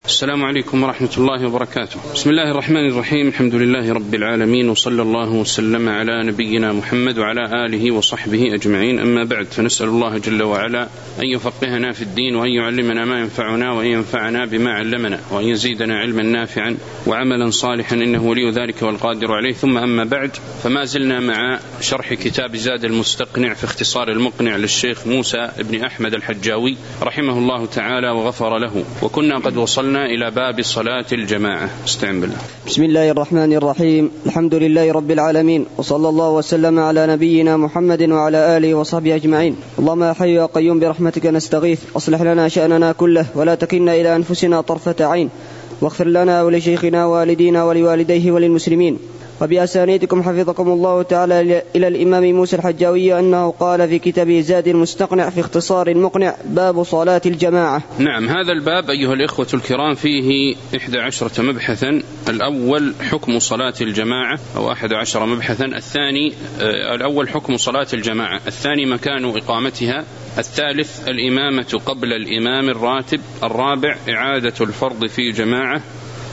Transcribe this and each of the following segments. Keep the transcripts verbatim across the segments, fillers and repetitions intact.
السلام عليكم ورحمة الله وبركاته. بسم الله الرحمن الرحيم. الحمد لله رب العالمين، وصلى الله وسلم على نبينا محمد وعلى آله وصحبه أجمعين، أما بعد، فنسأل الله جل وعلا أن يفقهنا في الدين، وأن يعلمنا ما ينفعنا، وأن ينفعنا بما علمنا، وأن يزيدنا علما نافعا وعملا صالحا، إنه ولي ذلك والقادر عليه. ثم أما بعد، فما زلنا مع شرح كتاب زاد المستقنع في اختصار المقنع للشيخ موسى بن أحمد الحجاوي رحمه الله تعالى وغفر له، وكنا قد وصلنا إلى باب صلاة الجماعة. استعن بالله. بسم الله الرحمن الرحيم. الحمد لله رب العالمين، وصلى الله وسلم على نبينا محمد وعلى آله وصحبه أجمعين. اللهم يا حي يا قيوم برحمتك نستغيث، أصلح لنا شأننا كله ولا تكلنا إلى أنفسنا طرفة عين، واغفر لنا ولشيخنا ووالدينا ولوالديه وللمسلمين. وبأسانيدكم حفظكم الله تعالى إلى الإمام موسى الحجاوي أنه قال في كتابه زاد المستقنع في اختصار المقنع: باب صلاة الجماعة. نعم، هذا الباب أيها الإخوة الكرام فيه إحدى عشرة مبحثا. الأول حكم صلاة الجماعة أو أحد عشر مبحثا. الثاني الأول حكم صلاة الجماعة، الثاني مكان إقامتها، الثالث الإمامة قبل الإمام الراتب، الرابع إعادة الفرض في جماعة،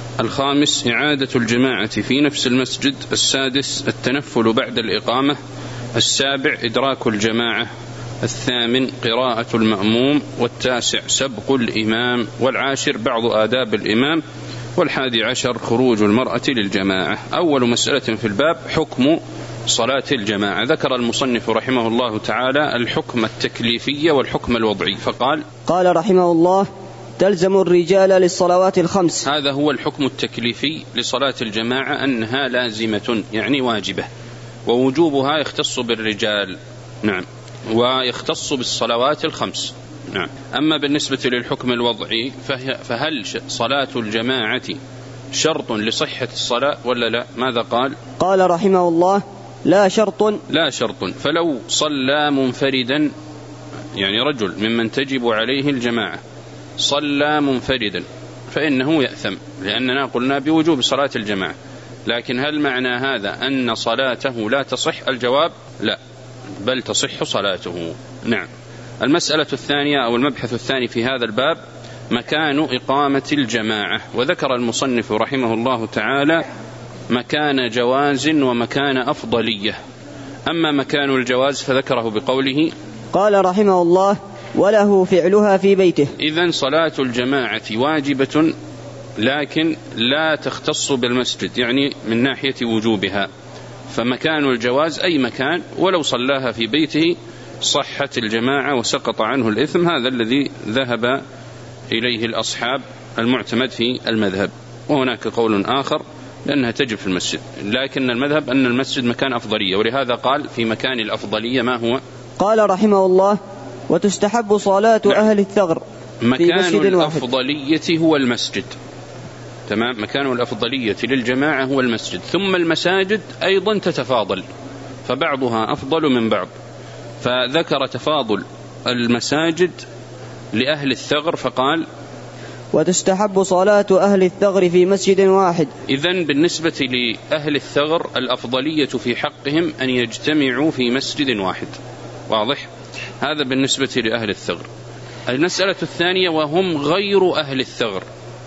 الخامس إعادة الجماعة في نفس المسجد، السادس التنفل بعد الإقامة، السابع إدراك الجماعة، الثامن قراءة المأموم، والتاسع سبق الإمام، والعاشر بعض آداب الإمام، والحادي عشر خروج المرأة للجماعة. أول مسألة في الباب حكم صلاة الجماعة. ذكر المصنف رحمه الله تعالى الحكم التكليفي والحكم الوضعي، فقال: قال رحمه الله: تلزم الرجال للصلوات الخمس. هذا هو الحكم التكليفي لصلاة الجماعة، أنها لازمة يعني واجبة، ووجوبها يختص بالرجال، نعم، ويختص بالصلوات الخمس، نعم. أما بالنسبة للحكم الوضعي، فهل صلاة الجماعة شرط لصحة الصلاة ولا لا؟ ماذا قال؟ قال رحمه الله: لا شرط. لا شرط. فلو صلى منفردا، يعني رجل ممن تجب عليه الجماعة صلى منفردا، فإنه يأثم، لأننا قلنا بوجوب صلاة الجماعة. لكن هل معنى هذا أن صلاته لا تصح؟ الجواب: لا، بل تصح صلاته، نعم. المسألة الثانية أو المبحث الثاني في هذا الباب مكان إقامة الجماعة. وذكر المصنف رحمه الله تعالى مكان جواز ومكان أفضلية. أما مكان الجواز فذكره بقوله: قال رحمه الله: وله فعلها في بيته. إذن صلاة الجماعة واجبة، لكن لا تختص بالمسجد، يعني من ناحية وجوبها. فمكان الجواز أي مكان، ولو صلاها في بيته صحت الجماعة وسقط عنه الإثم. هذا الذي ذهب إليه الأصحاب المعتمد في المذهب. وهناك قول آخر لأنها تجب في المسجد، لكن المذهب أن المسجد مكان أفضلية، ولهذا قال في مكان الأفضلية ما هو؟ قال رحمه الله: وتستحب صلاة نعم. أهل الثغر مكان الأفضلية هو المسجد، تمام. مكان الأفضلية للجماعة هو المسجد، ثم المساجد أيضا تتفاضل، فبعضها أفضل من بعض. فذكر تفاضل المساجد لأهل الثغر فقال: وتستحب صلاة أهل الثغر في مسجد واحد. إذن بالنسبة لأهل الثغر الأفضلية في حقهم أن يجتمعوا في مسجد واحد، واضح؟ هذا بالنسبة لأهل الثغر. المسألة الثانية وهم غير أهل الثغر،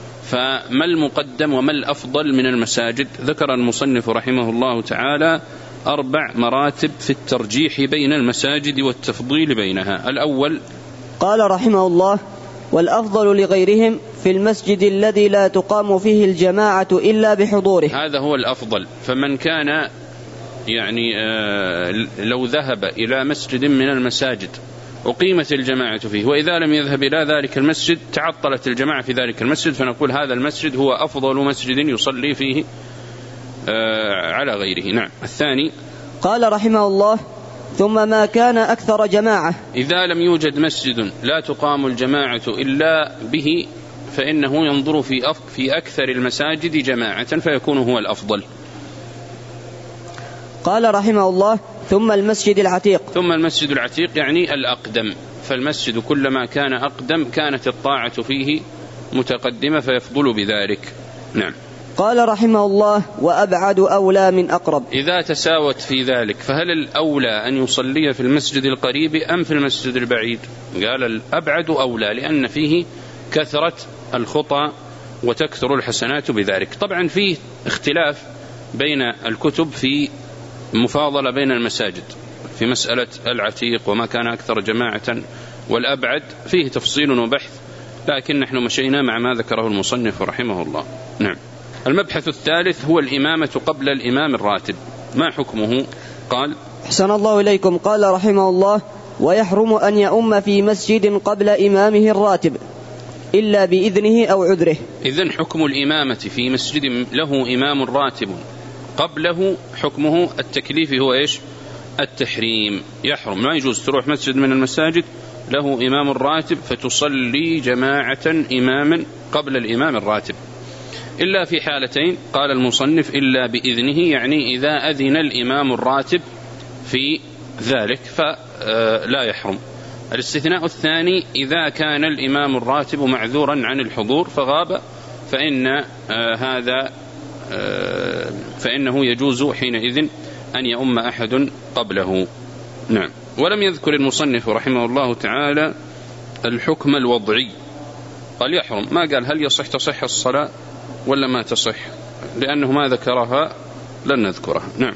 فما المقدم وما الأفضل من المساجد؟ ذكر المصنف رحمه الله تعالى أربع مراتب في الترجيح بين المساجد والتفضيل بينها. الأول: قال رحمه الله: والأفضل لغيرهم في المسجد الذي لا تقام فيه الجماعة إلا بحضوره. هذا هو الأفضل. فمن كان يعني آه لو ذهب إلى مسجد من المساجد أقيمت الجماعة فيه، وإذا لم يذهب إلى ذلك المسجد تعطلت الجماعة في ذلك المسجد، فنقول هذا المسجد هو أفضل مسجد يصلي فيه آه على غيره، نعم. الثاني: قال رحمه الله: ثم ما كان أكثر جماعة. إذا لم يوجد مسجد لا تقام الجماعة إلا به، فإنه ينظر في في أكثر المساجد جماعة فيكون هو الأفضل. قال رحمه الله: ثم المسجد العتيق. ثم المسجد العتيق يعني الأقدم، فالمسجد كلما كان أقدم كانت الطاعة فيه متقدمة فيفضل بذلك، نعم. قال رحمه الله: وأبعد أولى من أقرب. إذا تساوت في ذلك فهل الأولى أن يصلي في المسجد القريب أم في المسجد البعيد؟ قال الأبعد أولى، لأن فيه كثرة الخطى وتكثر الحسنات بذلك. طبعا فيه اختلاف بين الكتب في مفاضلة بين المساجد في مسألة العتيق وما كان أكثر جماعة والأبعد، فيه تفصيل وبحث، لكن نحن مشينا مع ما ذكره المصنف رحمه الله. نعم. المبحث الثالث هو الإمامة قبل الإمام الراتب، ما حكمه؟ قال: أحسن الله إليكم. قال رحمه الله: ويحرم أن يؤم في مسجد قبل إمامه الراتب إلا بإذنه أو عذره. إذن حكم الإمامة في مسجد له إمام راتب قبله حكمه التكليف هو إيش؟ التحريم. يحرم، لا يجوز تروح مسجد من المساجد له إمام راتب فتصلي جماعة إماما قبل الإمام الراتب، إلا في حالتين قال المصنف: إلا بإذنه، يعني إذا أذن الإمام الراتب في ذلك فلا يحرم. الاستثناء الثاني إذا كان الإمام الراتب معذورا عن الحضور فغاب، فإن هذا فإنه يجوز حينئذ أن يؤم أحد قبله. نعم. ولم يذكر المصنف رحمه الله تعالى الحكم الوضعي، قال يحرم، ما قال هل يصح تصح الصلاة ولا ما تصح، لأنه ما ذكرها لن نذكرها. نعم.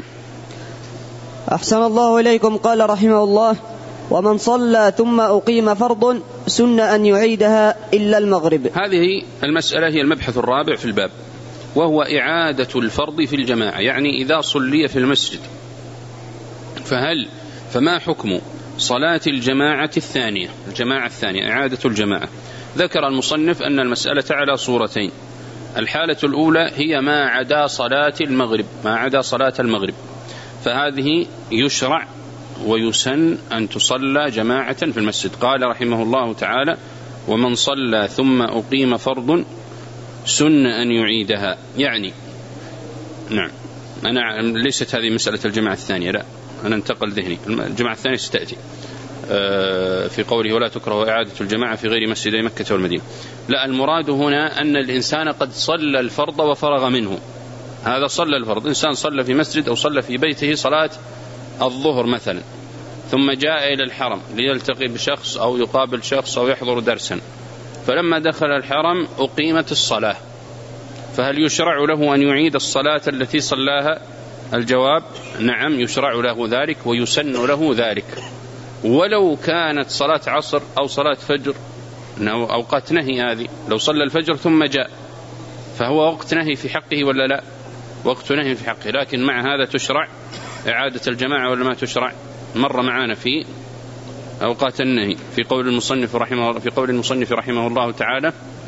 أحسن الله إليكم. قال رحمه الله: ومن صلى ثم أقيم فرض سن أن يعيدها إلا المغرب. هذه المسألة هي المبحث الرابع في الباب، وهو إعادة الفرض في الجماعة، يعني إذا صلي في المسجد فهل فما حكم صلاة الجماعة الثانية الجماعة الثانية إعادة الجماعة. ذكر المصنف أن المسألة على صورتين. الحالة الأولى هي ما عدا صلاة المغرب ما عدا صلاة المغرب فهذه يشرع ويسن أن تصلى جماعة في المسجد. قال رحمه الله تعالى: ومن صلى ثم أقيم فرض سن أن يعيدها. يعني نعم، أنا ليست هذه مسألة الجماعة الثانية، لا، أنا انتقل ذهني، الجماعة الثانية ستأتي في قوله: ولا تكره إعادة الجماعة في غير مسجدي مكة والمدينة. لا، المراد هنا أن الإنسان قد صلى الفرض وفرغ منه. هذا صلى الفرض، إنسان صلى في مسجد أو صلى في بيته صلاة الظهر مثلا، ثم جاء إلى الحرم ليلتقي بشخص أو يقابل شخص أو يحضر درسا، فلما دخل الحرم أقيمت الصلاة، فهل يشرع له أن يعيد الصلاة التي صلاها؟ الجواب: نعم، يشرع له ذلك ويسن له ذلك، ولو كانت صلاة عصر أو صلاة فجر، أوقات نهي هذه. لو صلى الفجر ثم جاء فهو وقت نهي في حقه ولا لا؟ وقت نهي في حقه، لكن مع هذا تشرع إعادة الجماعة ولا ما تشرع؟ مر معنا في أوقات النهي في قول المصنف رحمه في قول المصنف رحمه الله تعالى: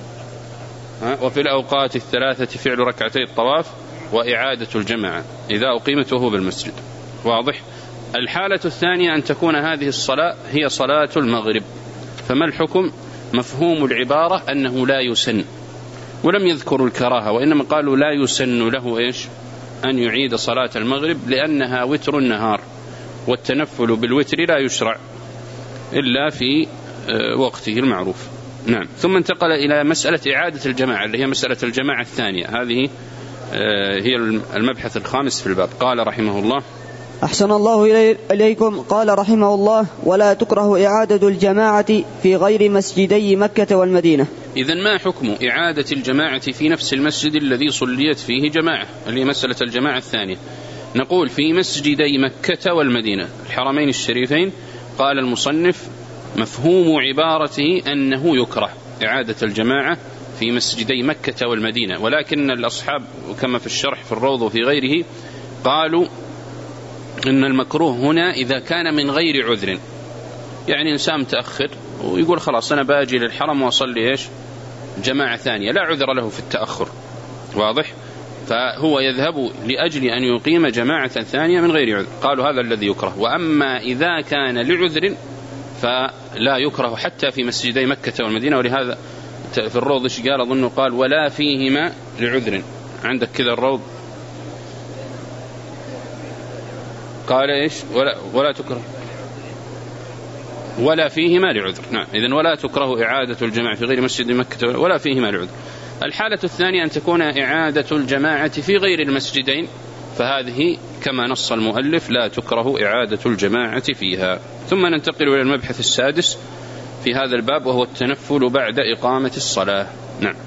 وفي الأوقات الثلاثة فعل ركعتي الطواف وإعادة الجماعة إذا أقيمت وهو بالمسجد. واضح؟ الحالة الثانية أن تكون هذه الصلاة هي صلاة المغرب، فما الحكم؟ مفهوم العبارة أنه لا يسن، ولم يذكروا الكراهة، وإنما قالوا لا يسن له إيش؟ أن يعيد صلاة المغرب، لأنها وتر النهار، والتنفل بالوتر لا يشرع إلا في وقته المعروف. نعم. ثم انتقل إلى مسألة إعادة الجماعة اللي هي مسألة الجماعة الثانية، هذه هي المبحث الخامس في الباب. قال رحمه الله: أحسن الله إليكم. قال رحمه الله: ولا تكره إعادة الجماعة في غير مسجدي مكة والمدينة. إذن ما حكم إعادة الجماعة في نفس المسجد الذي صليت فيه جماعة، اللي هي مسألة الجماعة الثانية؟ نقول في مسجدي مكة والمدينة الحرمين الشريفين. قال المصنف: مفهوم عبارته أنه يكره إعادة الجماعة في مسجدي مكة والمدينة، ولكن الأصحاب كما في الشرح في الروض وفي غيره قالوا إن المكروه هنا إذا كان من غير عذر، يعني إنسان متأخر ويقول خلاص أنا باجي للحرم وأصلي إيش جماعة ثانية، لا عذر له في التأخر. واضح؟ فهو يذهب لأجل أن يقيم جماعة ثانية من غير عذر، قالوا هذا الذي يكره. وأما إذا كان لعذر فلا يكره حتى في مسجدي مكة والمدينة. ولهذا في الروض إيش قال؟ أظنه قال: ولا فيهما لعذر. عندك كذا الروض قال إيش؟ ولا, ولا تكره ولا فيهما لعذر. نعم. إذن ولا تكره إعادة الجماعة في غير مسجد مكة ولا فيهما لعذر. الحالة الثانية أن تكون إعادة الجماعة في غير المسجدين، فهذه كما نص المؤلف لا تكره إعادة الجماعة فيها. ثم ننتقل إلى المبحث السادس في هذا الباب، وهو التنفل بعد إقامة الصلاة. نعم.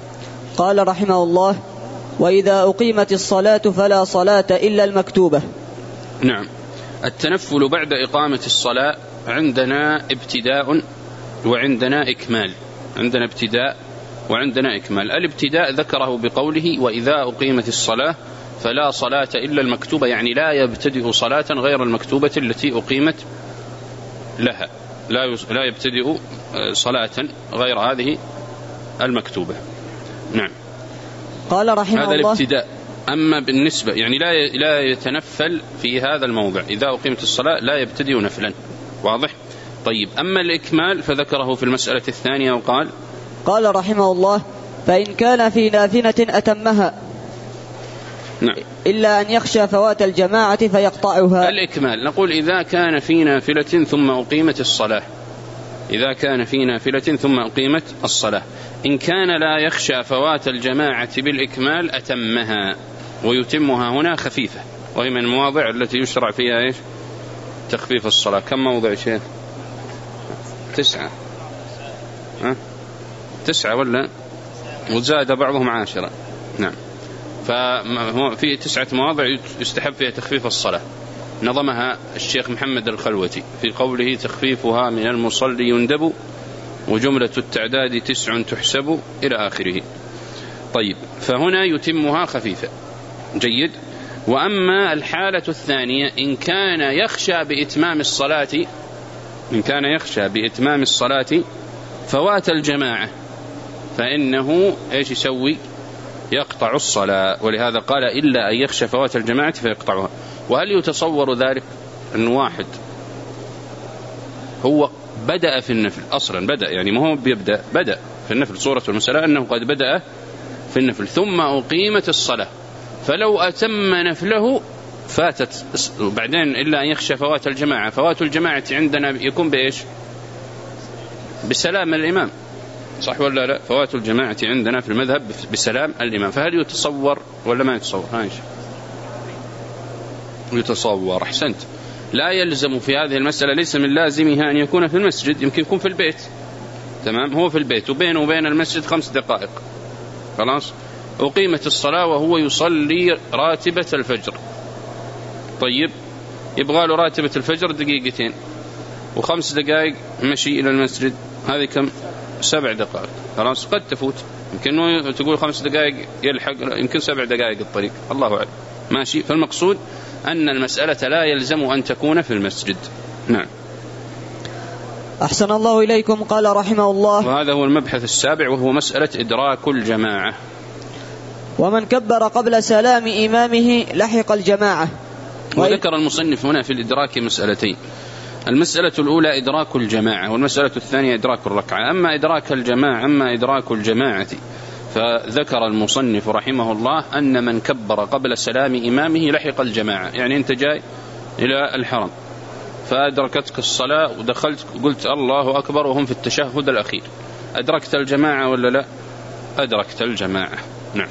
قال رحمه الله: وإذا أقيمت الصلاة فلا صلاة إلا المكتوبة. نعم. التنفل بعد إقامة الصلاة عندنا ابتداء وعندنا إكمال. عندنا ابتداء وعندنا إكمال. الابتداء ذكره بقوله: وإذا أقيمت الصلاة فلا صلاة إلا المكتوبة، يعني لا يبتدئ صلاة غير المكتوبة التي أقيمت لها، لا لا يبتدئ صلاة غير هذه المكتوبة. نعم. قال رحمه هذا الله: الابتداء. أما بالنسبة يعني لا لا يتنفل في هذا الموضع، إذا أقيمت الصلاة لا يبتدئ نفلا. واضح؟ طيب. أما الإكمال فذكره في المسألة الثانية وقال: قال رحمه الله: فإن كان في نافلة أتمها. نعم. إلا أن يخشى فوات الجماعة فيقطعها. الإكمال نقول إذا كان في نافلة ثم أقيمت الصلاة، إذا كان في نافلة ثم أقيمت الصلاة، إن كان لا يخشى فوات الجماعة بالإكمال أتمها، ويتمها هنا خفيفة، وهي من المواضع التي يشرع فيها إيش؟ تخفيف الصلاة. كم موضع شيخ؟ تسعة. ها؟ تسعة ولا وزاد بعضهم عاشرة. نعم. ففي تسعة مواضع يستحب فيها تخفيف الصلاة، نظمها الشيخ محمد الخلوتي في قوله: تخفيفها من المصلي يندب، وجملة التعداد تسع تحسب، إلى آخره. طيب. فهنا يتمها خفيفة. جيد. وأما الحالة الثانية، إن كان يخشى بإتمام الصلاة إن كان يخشى بإتمام الصلاة فوات الجماعة، فإنه إيش يسوي؟ يقطع الصلاة. ولهذا قال: إلا أن يخشى فوات الجماعة فيقطعها. وهل يتصور ذلك أن واحد هو بدأ في النفل أصلا، بدأ يعني ما هو بيبدأ، بدأ في النفل، صورة المسألة أنه قد بدأ في النفل ثم أقيمت الصلاة، فلو أتم نفله فاتت بعدين، إلا أن يخشى فوات الجماعة. فوات الجماعة عندنا يكون بإيش؟ بسلام الإمام، صح ولا لا؟ فوات الجماعة عندنا في المذهب بسلام الإمام. فهل يتصور ولا ما يتصور؟ هايش يتصور. أحسنت. لا يلزم في هذه المسألة، ليس من لازمها أن يكون في المسجد، يمكن يكون في البيت. تمام. هو في البيت وبينه وبين المسجد خمس دقائق، خلاص أقيمت الصلاة وهو يصلي راتبة الفجر. طيب. يبغى له راتبة الفجر دقيقتين، وخمس دقائق مشي إلى المسجد، هذه كم؟ سبع دقائق. خلاص قد تفوت، يمكن تقول خمس دقائق يلحق، يمكن سبع دقائق الطريق، الله أعلم. ماشي. فالمقصود أن المسألة لا يلزم أن تكون في المسجد. نعم. أحسن الله إليكم. قال رحمه الله: وهذا هو المبحث السابع، وهو مسألة إدراك الجماعة. ومن كبر قبل سلام إمامه لحق الجماعة. وذكر المصنف هنا في الإدراك مسألتين: المسألة الأولى إدراك الجماعة، والمسألة الثانية إدراك الركعة. أما إدراك الجماعة أما إدراك الجماعة فذكر المصنف رحمه الله أن من كبر قبل سلام إمامه لحق الجماعة. يعني أنت جاي إلى الحرم فأدركتك الصلاة ودخلت قلت الله أكبر وهم في التشهد الأخير، أدركت الجماعة ولا لا؟ أدركت الجماعة. نعم.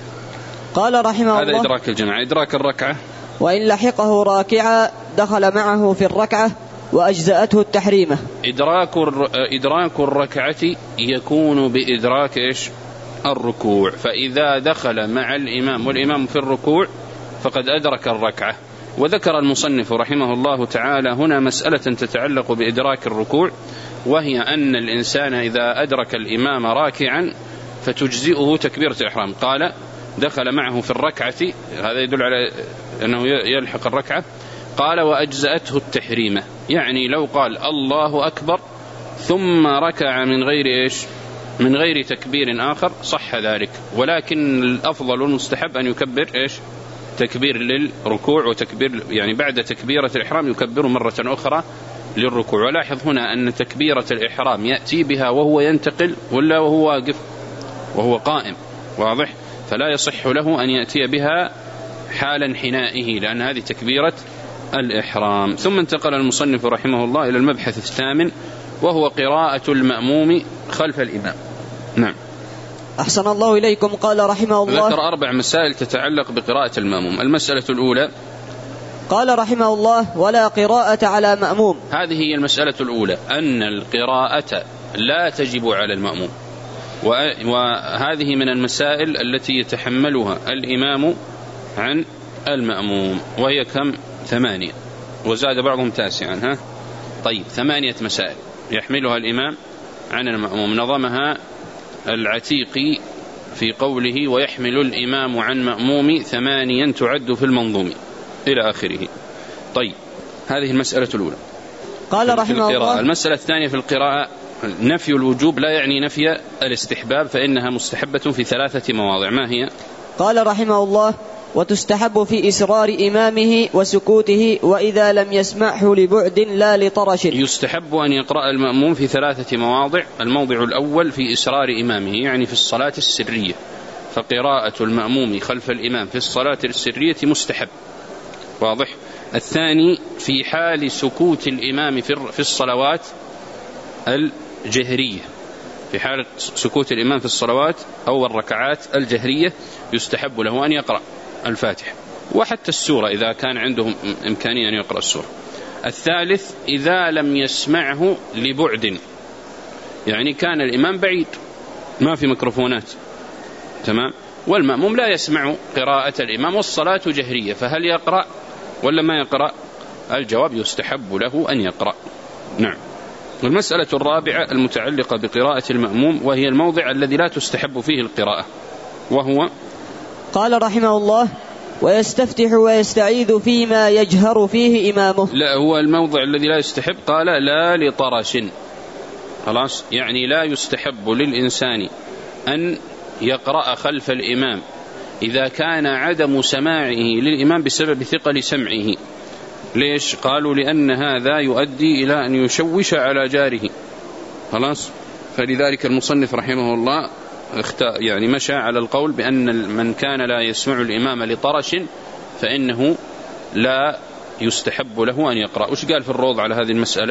قال رحمه هذا الله: إدراك الجماعة. إدراك الركعة: وإن لحقه راكعا دخل معه في الركعة وأجزأته التحريمة. إدراك إدراك الركعة يكون بإدراك إيش؟ الركوع. فإذا دخل مع الإمام والإمام في الركوع فقد أدرك الركعة. وذكر المصنف رحمه الله تعالى هنا مسألة تتعلق بإدراك الركوع، وهي أن الإنسان إذا أدرك الإمام راكعا فتجزئه تكبيرة الإحرام. قال: دخل معه في الركعة، هذا يدل على أنه يلحق الركعة. قال: وأجزأته التحريمة، يعني لو قال الله أكبر ثم ركع من غير إيش؟ من غير تكبير آخر صح ذلك، ولكن الأفضل والمستحب أن يكبر إيش؟ تكبير للركوع، وتكبير يعني بعد تكبيرة الإحرام يكبر مرة أخرى للركوع. ولاحظ هنا أن تكبيرة الإحرام يأتي بها وهو ينتقل ولا وهو واقف؟ وهو قائم. واضح؟ فلا يصح له أن يأتي بها حال انحنائه، لأن هذه تكبيرة الإحرام. ثم انتقل المصنف رحمه الله إلى المبحث الثامن، وهو قراءة المأموم خلف الإمام. نعم. أحسن الله إليكم. قال رحمه الله: ذكر أربع مسائل تتعلق بقراءة المأموم. المسألة الأولى: قال رحمه الله: ولا قراءة على مأموم. هذه هي المسألة الأولى، أن القراءة لا تجب على المأموم. وهذه من المسائل التي يتحملها الإمام عن المأموم، وهي كم؟ ثمانية، وزاد بعضهم تاسعا. ها طيب، ثمانية مسائل يحملها الإمام عن المأموم، نظمها العتيقي في قوله: ويحمل الإمام عن مأموم ثمانيا تعد في المنظوم، إلى آخره. طيب، هذه المسألة الأولى. قال رحمه الله: المسألة الثانية في القراءة: نفي الوجوب لا يعني نفي الاستحباب، فإنها مستحبة في ثلاثة مواضع. ما هي؟ قال رحمه الله: وتستحب في إسرار إمامه وسكوته، وإذا لم يسمعه لبعد لا لطرش. يستحب أن يقرأ المأموم في ثلاثة مواضع. الموضع الأول في إسرار إمامه، يعني في الصلاة السرية، فقراءة المأموم خلف الإمام في الصلاة السرية مستحب، واضح. الثاني في حال سكوت الإمام في الصلوات الجهرية، في حالة سكوت الإمام في الصلوات أو الركعات الجهرية يستحب له أن يقرأ الفاتحة وحتى السورة إذا كان عندهم إمكانية أن يقرأ السورة. الثالث إذا لم يسمعه لبعد، يعني كان الإمام بعيد ما في ميكروفونات، تمام، والمأموم لا يسمع قراءة الإمام والصلاة جهرية، فهل يقرأ ولا ما يقرأ؟ الجواب: يستحب له أن يقرأ. نعم. والمسألة الرابعة المتعلقة بقراءة المأموم، وهي الموضع الذي لا تستحب فيه القراءة، وهو: قال رحمه الله: ويستفتح ويستعيذ فيما يجهر فيه إمامه. لا، هو الموضع الذي لا يستحب، قال: لا لطرش. خلاص، يعني لا يستحب للإنسان أن يقرأ خلف الإمام إذا كان عدم سماعه للإمام بسبب ثقل سمعه. ليش؟ قالوا: لأن هذا يؤدي إلى أن يشوش على جاره. خلاص، فلذلك المصنف رحمه الله يعني مشى على القول بأن من كان لا يسمع الإمام لطرش فإنه لا يستحب له أن يقرأ. وش قال في الروض على هذه المسألة؟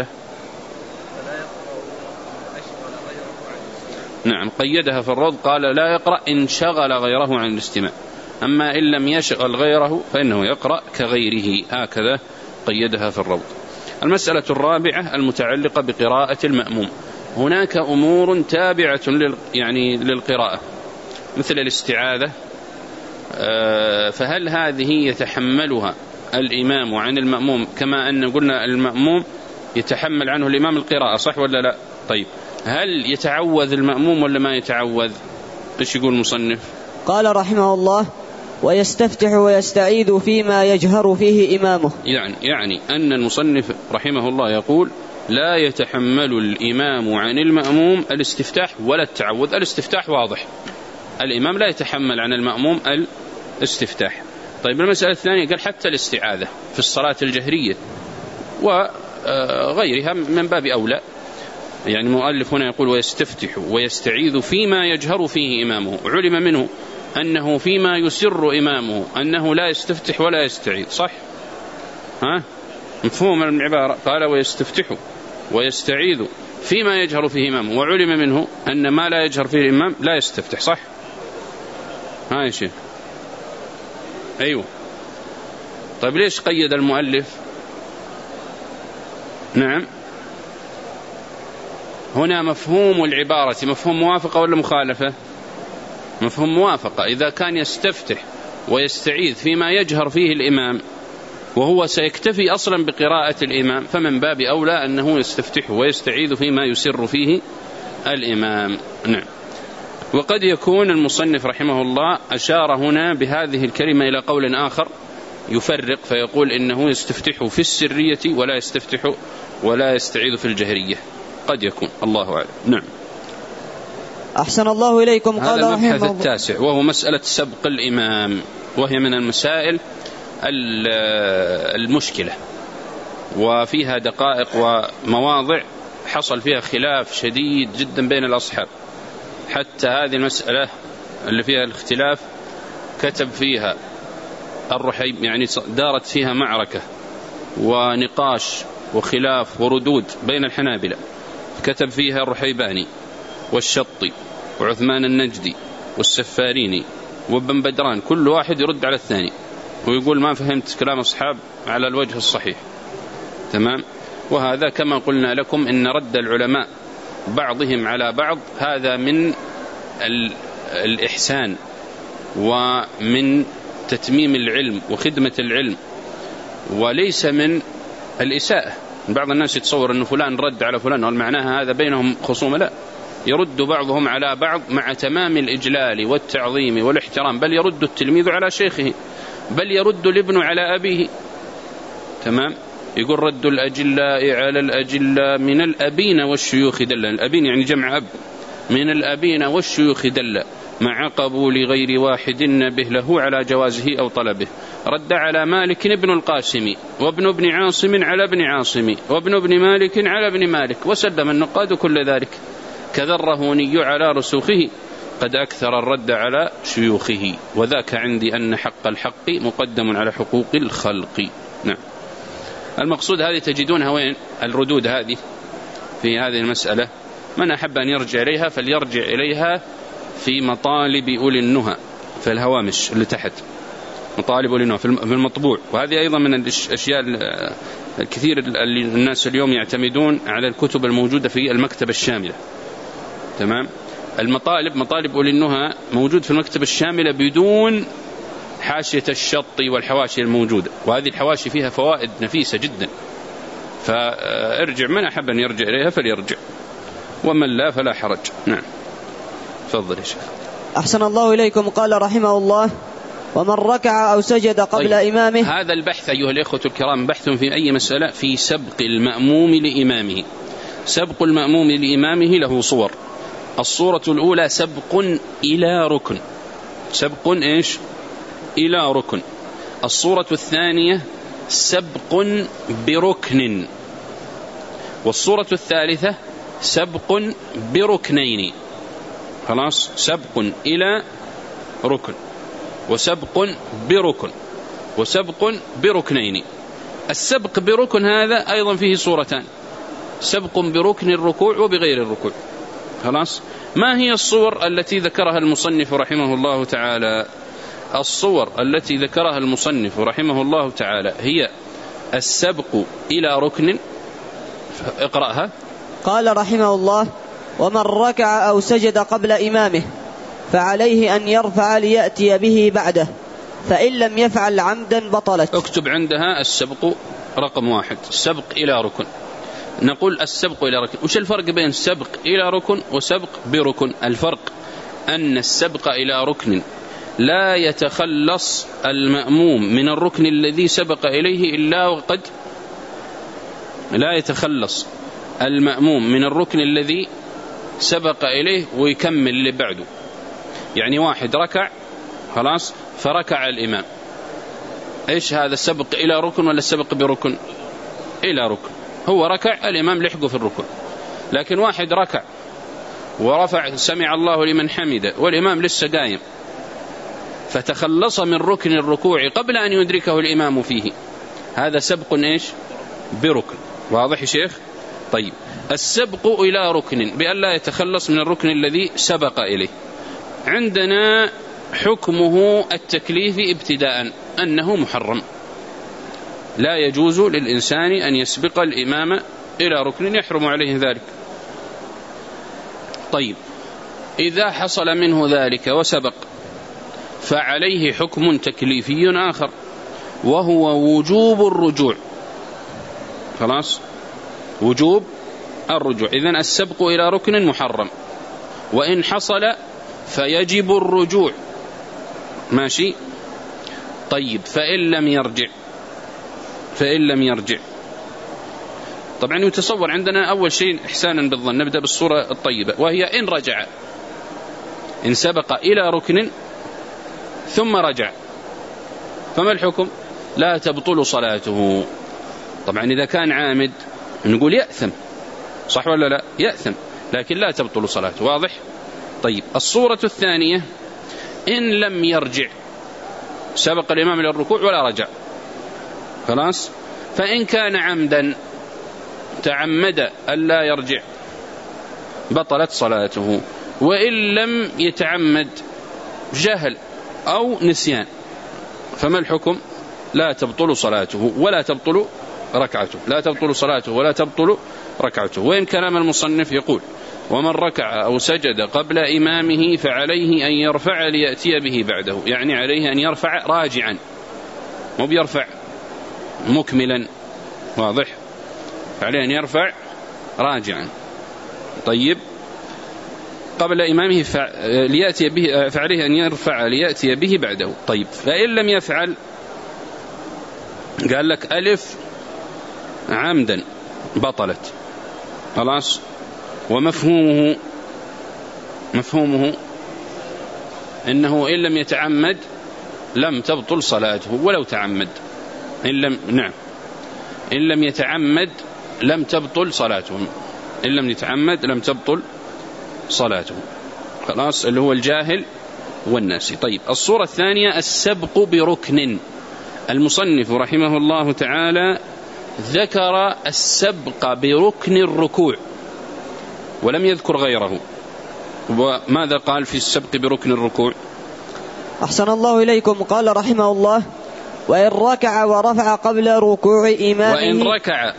نعم، قيدها في الروض، قال: لا يقرأ إن شغل غيره عن الاستماع، أما إن لم يشغل غيره فإنه يقرأ كغيره، هكذا قيدها في الروض. المسألة الرابعة المتعلقة بقراءة المأموم. هناك أمور تابعة لل يعني للقراءة مثل الاستعاذة، فهل هذه يتحملها الإمام عن المأموم كما أن قلنا المأموم يتحمل عنه الإمام القراءة، صح ولا لا؟ طيب، هل يتعوذ المأموم ولا ما يتعوذ؟ إيش يقول المصنف؟ قال رحمه الله: ويستفتح ويستعيذ فيما يجهر فيه إمامه. يعني يعني أن المصنف رحمه الله يقول: لا يتحمل الإمام عن المأموم الاستفتاح ولا التعوذ. الاستفتاح واضح، الإمام لا يتحمل عن المأموم الاستفتاح. طيب، المسألة الثانية قال: حتى الاستعاذة في الصلاة الجهرية وغيرها من باب أولى. يعني المؤلف هنا يقول: ويستفتح ويستعيذ فيما يجهر فيه إمامه، علم منه أنه فيما يسر إمامه أنه لا يستفتح ولا يستعيذ، صح؟ ها؟ مفهوم العبارة. قال: ويستفتح ويستعيذ فيما يجهر فيه إمامه، وعلم منه أن ما لا يجهر فيه الإمام لا يستفتح، صح؟ ها يا شيخ؟ أيوه. طيب، ليش قيد المؤلف؟ نعم، هنا مفهوم العبارة مفهوم موافقة ولا مخالفة؟ مفهوم موافقة. إذا كان يستفتح ويستعيذ فيما يجهر فيه الإمام وهو سيكتفي أصلا بقراءة الإمام، فمن باب أولى أنه يستفتح ويستعيذ فيما يسر فيه الإمام. نعم. وقد يكون المصنف رحمه الله أشار هنا بهذه الكلمة إلى قول آخر يفرق، فيقول إنه يستفتح في السرية ولا يستفتح ولا يستعيذ في الجهرية، قد يكون، الله أعلم. نعم. أحسن الله إليكم. قال هذا المبحث التاسع، وهو مسألة سبق الإمام، وهي من المسائل المشكلة، وفيها دقائق ومواضع حصل فيها خلاف شديد جدا بين الأصحاب. حتى هذه المسألة اللي فيها الاختلاف كتب فيها الرحيب، يعني دارت فيها معركة ونقاش وخلاف وردود بين الحنابلة، كتب فيها الرحيباني والشطي وعثمان النجدي والسفاريني وابن بدران، كل واحد يرد على الثاني ويقول ما فهمت كلام أصحاب على الوجه الصحيح، تمام. وهذا كما قلنا لكم إن رد العلماء بعضهم على بعض هذا من الإحسان ومن تتميم العلم وخدمة العلم، وليس من الإساءة. بعض الناس يتصور أن فلان رد على فلان والمعناها هذا بينهم خصومة، لا، يرد بعضهم على بعض مع تمام الإجلال والتعظيم والاحترام، بل يرد التلميذ على شيخه، بل يرد الابن على أبيه. تمام. يقول رد الأجلاء على الأجلاء من الأبين والشيوخ دلا. الأبين يعني جمع أب. من الأبين والشيوخ دلا مع قبول غير واحد نبه له على جوازه أو طلبه. رد على مالك ابن القاسم وابن ابن عاصم على ابن عاصم وابن ابن مالك على ابن مالك، وسلم النقاد كل ذلك. كذا الرهوني على رسوخه قد أكثر الرد على شيوخه، وذاك عندي أن حق الحق مقدم على حقوق الخلق. نعم. المقصود هذه تجدونها وين الردود هذه في هذه المسألة. من أحب أن يرجع إليها فليرجع إليها في مطالب أولي النهى في الهوامش اللي تحت، مطالب أولي النهى في المطبوع. وهذه أيضا من الأشياء الكثير اللي الناس اليوم يعتمدون على الكتب الموجودة في المكتبة الشاملة. تمام. المطالب مطالب أولي النهى موجود في المكتبة الشاملة بدون حاشية الشط والحواشي الموجودة، وهذه الحواشي فيها فوائد نفيسة جدا. فارجع، من أحب أن يرجع إليها فليرجع، ومن لا فلا حرج. نعم. تفضل يا شيخ. أحسن الله إليكم. قال رحمه الله: ومن ركع أو سجد قبل طيب. إمامه. هذا البحث أيها الإخوة الكرام بحث في أي مسألة في سبق المأموم لإمامه. سبق المأموم لإمامه له صور. الصورة الأولى سبق إلى ركن، سبق إيش؟ إلى ركن. الصورة الثانية سبق بركن، والصورة الثالثة سبق بركنين. خلاص، سبق إلى ركن وسبق بركن وسبق بركنين. السبق بركن هذا أيضا فيه صورتان، سبق بركن الركوع وبغير الركوع. خلاص. ما هي الصور التي ذكرها المصنف رحمه الله تعالى؟ الصور التي ذكرها المصنف رحمه الله تعالى هي السبق إلى ركن. اقرأها. قال رحمه الله: ومن ركع أو سجد قبل إمامه فعليه أن يرفع ليأتي به بعده، فإن لم يفعل عمدا بطلت. اكتب عندها السبق رقم واحد، السبق إلى ركن. نقول السبق إلى ركن. وش الفرق بين سبق إلى ركن وسبق بركن؟ الفرق أن السبق إلى ركن لا يتخلص المأموم من الركن الذي سبق إليه إلا وقد لا يتخلص المأموم من الركن الذي سبق إليه ويكمل اللي بعده. يعني واحد ركع، خلاص، فركع الإمام، إيش هذا؟ السبق إلى ركن ولا السبق بركن؟ إلى ركن. هو ركع، الإمام لحقه في الركن. لكن واحد ركع ورفع سمع الله لمن حمده والإمام لسه قايم، فتخلص من ركن الركوع قبل أن يدركه الإمام فيه، هذا سبق إيش؟ بركن. واضح يا شيخ؟ طيب، السبق إلى ركن بأن لا يتخلص من الركن الذي سبق إليه عندنا حكمه التكليفي ابتداء أنه محرم، لا يجوز للإنسان أن يسبق الإمام إلى ركن يحرم عليه ذلك. طيب، إذا حصل منه ذلك وسبق فعليه حكم تكليفي آخر وهو وجوب الرجوع. خلاص، وجوب الرجوع. إذن السبق إلى ركن محرم، وإن حصل فيجب الرجوع. ماشي. طيب، فإن لم يرجع فإن لم يرجع طبعا يتصور عندنا أول شيء إحسانا بالظن، نبدأ بالصورة الطيبة، وهي إن رجع، إن سبق إلى ركن ثم رجع فما الحكم؟ لا تبطل صلاته. طبعا إذا كان عامد نقول يأثم، صح ولا لا؟ يأثم، لكن لا تبطل صلاته. واضح؟ طيب، الصورة الثانية إن لم يرجع، سبق الإمام إلى الركوع ولا رجع، خلاص، فإن كان عمدا تعمد ألا يرجع بطلت صلاته، وإن لم يتعمد جهل أو نسيان فما الحكم؟ لا تبطل صلاته ولا تبطل ركعته، لا تبطل صلاته ولا تبطل ركعته. وين كلام المصنف؟ يقول ومن ركع أو سجد قبل إمامه فعليه أن يرفع ليأتي به بعده، يعني عليه أن يرفع راجعا، مو بيرفع مكملا، واضح؟ فعليه أن يرفع راجعا. طيب، قبل إمامه ليأتي به، فعليه أن يرفع ليأتي به بعده. طيب، فإن لم يفعل قال لك ألف عمدا بطلت، خلاص. ومفهومه مفهومه إنه إن لم يتعمد لم تبطل صلاته ولو تعمد. إن لم نعم إن لم يتعمد لم تبطل صلاته، إن لم يتعمد لم تبطل صلاته، خلاص، اللي هو الجاهل والناسي. طيب، الصورة الثانية السبق بركن. المصنف رحمه الله تعالى ذكر السبق بركن الركوع ولم يذكر غيره. وماذا قال في السبق بركن الركوع؟ أحسن الله إليكم. قال رحمه الله: وإن ركع ورفع قبل ركوع إمامه. وإن ركع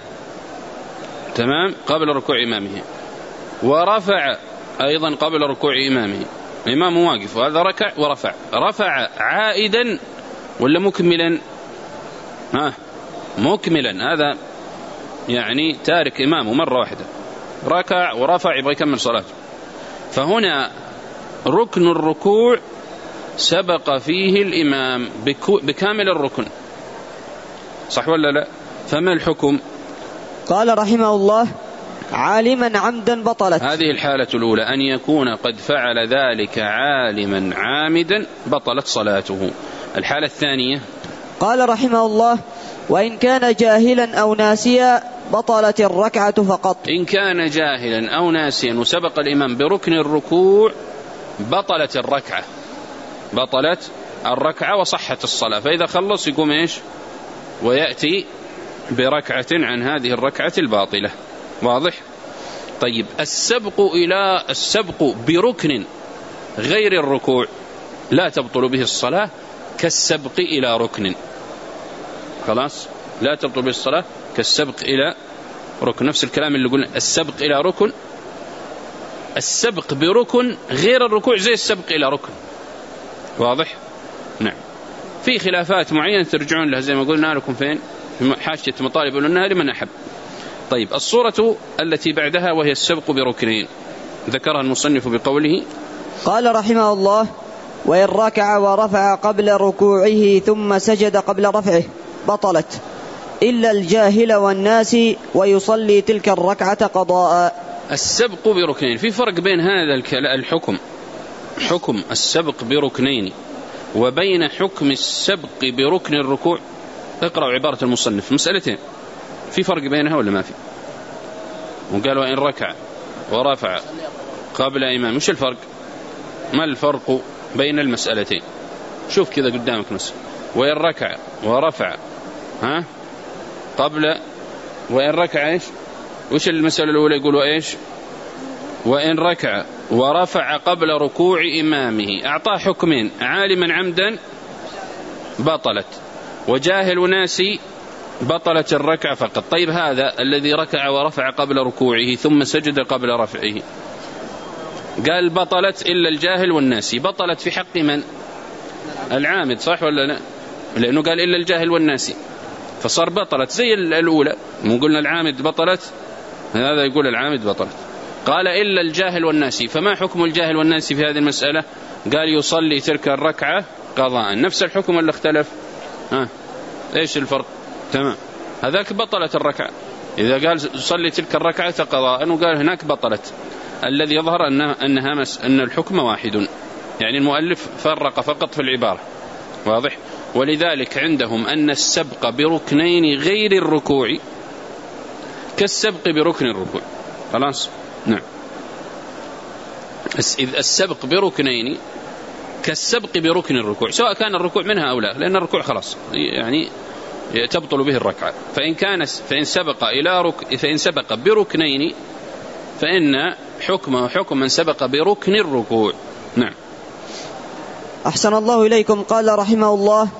تمام قبل ركوع إمامه، ورفع أيضا قبل ركوع إمامه، الإمام واقف وهذا ركع ورفع، رفع عائدا ولا مكملا؟ ها مكملا، هذا يعني تارك إمامه مرة واحدة، ركع ورفع يبغى يكمل صلاته. فهنا ركن الركوع سبق فيه الإمام بكامل الركن، صح ولا لا؟ فما الحكم؟ قال رحمه الله: عالما عمدا بطلت. هذه الحالة الأولى، أن يكون قد فعل ذلك عالما عامدا بطلت صلاته. الحالة الثانية قال رحمه الله: وإن كان جاهلا أو ناسيا بطلت الركعة فقط. إن كان جاهلا أو ناسيا وسبق الإمام بركن الركوع بطلت الركعة، بطلت الركعة وصحت الصلاة. فإذا خلص يقوم إيش؟ ويأتي بركعة عن هذه الركعة الباطلة، واضح؟ طيب، السبق إلى السبق بركن غير الركوع لا تبطل به الصلاة كالسبق إلى ركن، خلاص، لا تبطل به الصلاة كالسبق إلى ركن. نفس الكلام اللي قلنا، السبق إلى ركن، السبق بركن غير الركوع زي السبق إلى ركن، واضح؟ نعم. في خلافات معينة ترجعون لها زي ما قلنا لكم فين؟ في حاشية مطالب النهار لمن أحب. طيب، الصورة التي بعدها وهي السبق بركنين ذكرها المصنف بقوله: قال رحمه الله: وإن ركع ورفع قبل ركوعه ثم سجد قبل رفعه بطلت إلا الجاهل والناس ويصلي تلك الركعة قضاء. السبق بركنين، في فرق بين هذا الحكم، حكم السبق بركنين، وبين حكم السبق بركن الركوع. اقرأوا عبارة المصنف، مسألتين، في فرق بينها ولا ما في؟ وقال: وإن ركع ورفع قبل إمام. مش الفرق؟ ما الفرق بين المسألتين؟ شوف كذا قدامك نص، وإن ركع ورفع ها قبل، وإن ركع إيش؟ وش المسألة الأولى؟ يقولوا إيش؟ وإن ركع ورفع قبل ركوع إمامه، أعطاه حكمين: عالما عمدا بطلت، وجاهل ناسي بطلت الركعة فقط. طيب، هذا الذي ركع ورفع قبل ركوعه ثم سجد قبل رفعه، قال بطلت إلا الجاهل والناسي، بطلت في حق من؟ العامد، صح ولا لا؟ لأنه قال إلا الجاهل والناسي، فصار بطلت زي الأولى. مو قلنا العامد بطلت؟ هذا يقول العامد بطلت. قال إلا الجاهل والناسي، فما حكم الجاهل والناسي في هذه المسألة؟ قال يصلي تلك الركعة قضاء. نفس الحكم ولا اختلف؟ ها إيش الفرق؟ تمام، هذاك بطلت الركعة، إذا قال صلي تلك الركعة قضاء وقال هناك بطلت، الذي يظهر أنها, أنها مس أن الحكم واحد، يعني المؤلف فرق فقط في العبارة، واضح؟ ولذلك عندهم أن السبق بركنين غير الركوع كالسبق بركن الركوع، خلاص؟ نعم، إذ السبق بركنين كالسبق بركن الركوع، سواء كان الركوع منها أو لا، لأن الركوع خلاص يعني تبطل به الركعة. فإن كان فإن سبق إلى رك فإن سبق بركنين فإن حكمه حكم من سبق بركن الركوع. نعم. أحسن الله إليكم. قال رحمه الله: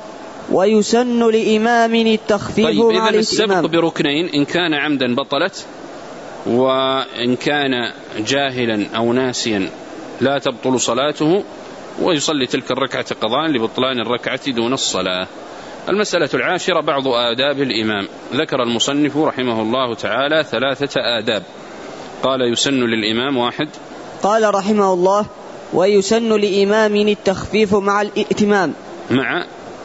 ويسن لإمام التخفيف طيب، مع إذن السبق الإمام. بركنين إن كان عمدا بطلت وإن كان جاهلا أو ناسيا لا تبطل صلاته، ويصلي تلك الركعة قضاء لبطلان الركعة دون الصلاة. المسألة العاشرة بعض آداب الإمام. ذكر المصنف رحمه الله تعالى ثلاثة آداب. قال يسن للإمام: واحد. قال رحمه الله: ويسن لإمام التخفيف مع الائتمام. مع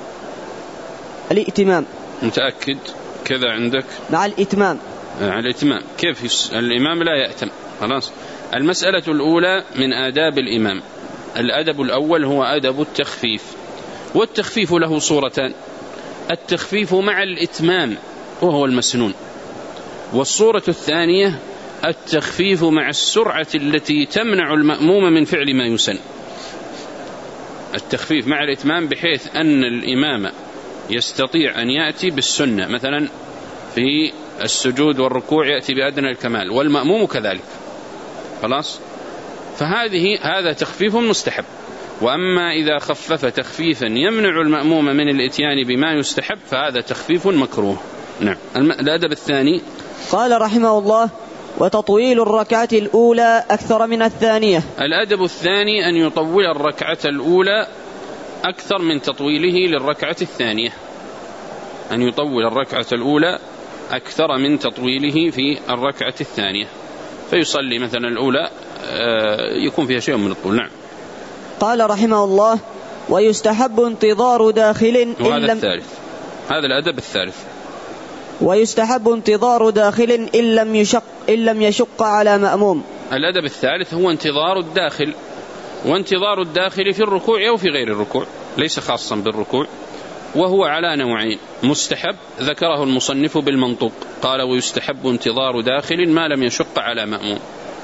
الائتمام. متأكد كذا عندك؟ مع الائتمام. مع الائتمام. كيف يس... الإمام لا يأتم؟ خلاص. المسألة الأولى من آداب الإمام. الأدب الأول هو أدب التخفيف، والتخفيف له صورتان: التخفيف مع الإتمام وهو المسنون، والصورة الثانية التخفيف مع السرعة التي تمنع المأموم من فعل ما يسن. التخفيف مع الإتمام بحيث أن الإمام يستطيع أن يأتي بالسنة، مثلا في السجود والركوع يأتي بأدنى الكمال، والمأموم كذلك. خلاص. فهذه هذا تخفيف مستحب. وأما إذا خفف تخفيفا يمنع المأموم من الإتيان بما يستحب فهذا تخفيف مكروه. نعم. الأدب الثاني. قال رحمه الله: وتطويل الركعة الأولى أكثر من الثانية. الأدب الثاني أن يطول الركعة الأولى أكثر من تطويله للركعة الثانية، أن يطول الركعة الأولى أكثر من تطويله في الركعة الثانية، فيصلي مثلا الأولى يكون فيها شيء من الطول. نعم. قال رحمه الله: ويستحب انتظار داخل. وهذا الثالث. هذا الأدب الثالث. ويستحب انتظار داخل إن لم يشق إن لم يشق على مأموم. الأدب الثالث هو انتظار الداخل، وانتظار الداخل في الركوع أو في غير الركوع، ليس خاصا بالركوع، وهو على نوعين: مستحب ذكره المصنف بالمنطوق، قال: ويستحب انتظار داخل ما لم يشق على مأموم،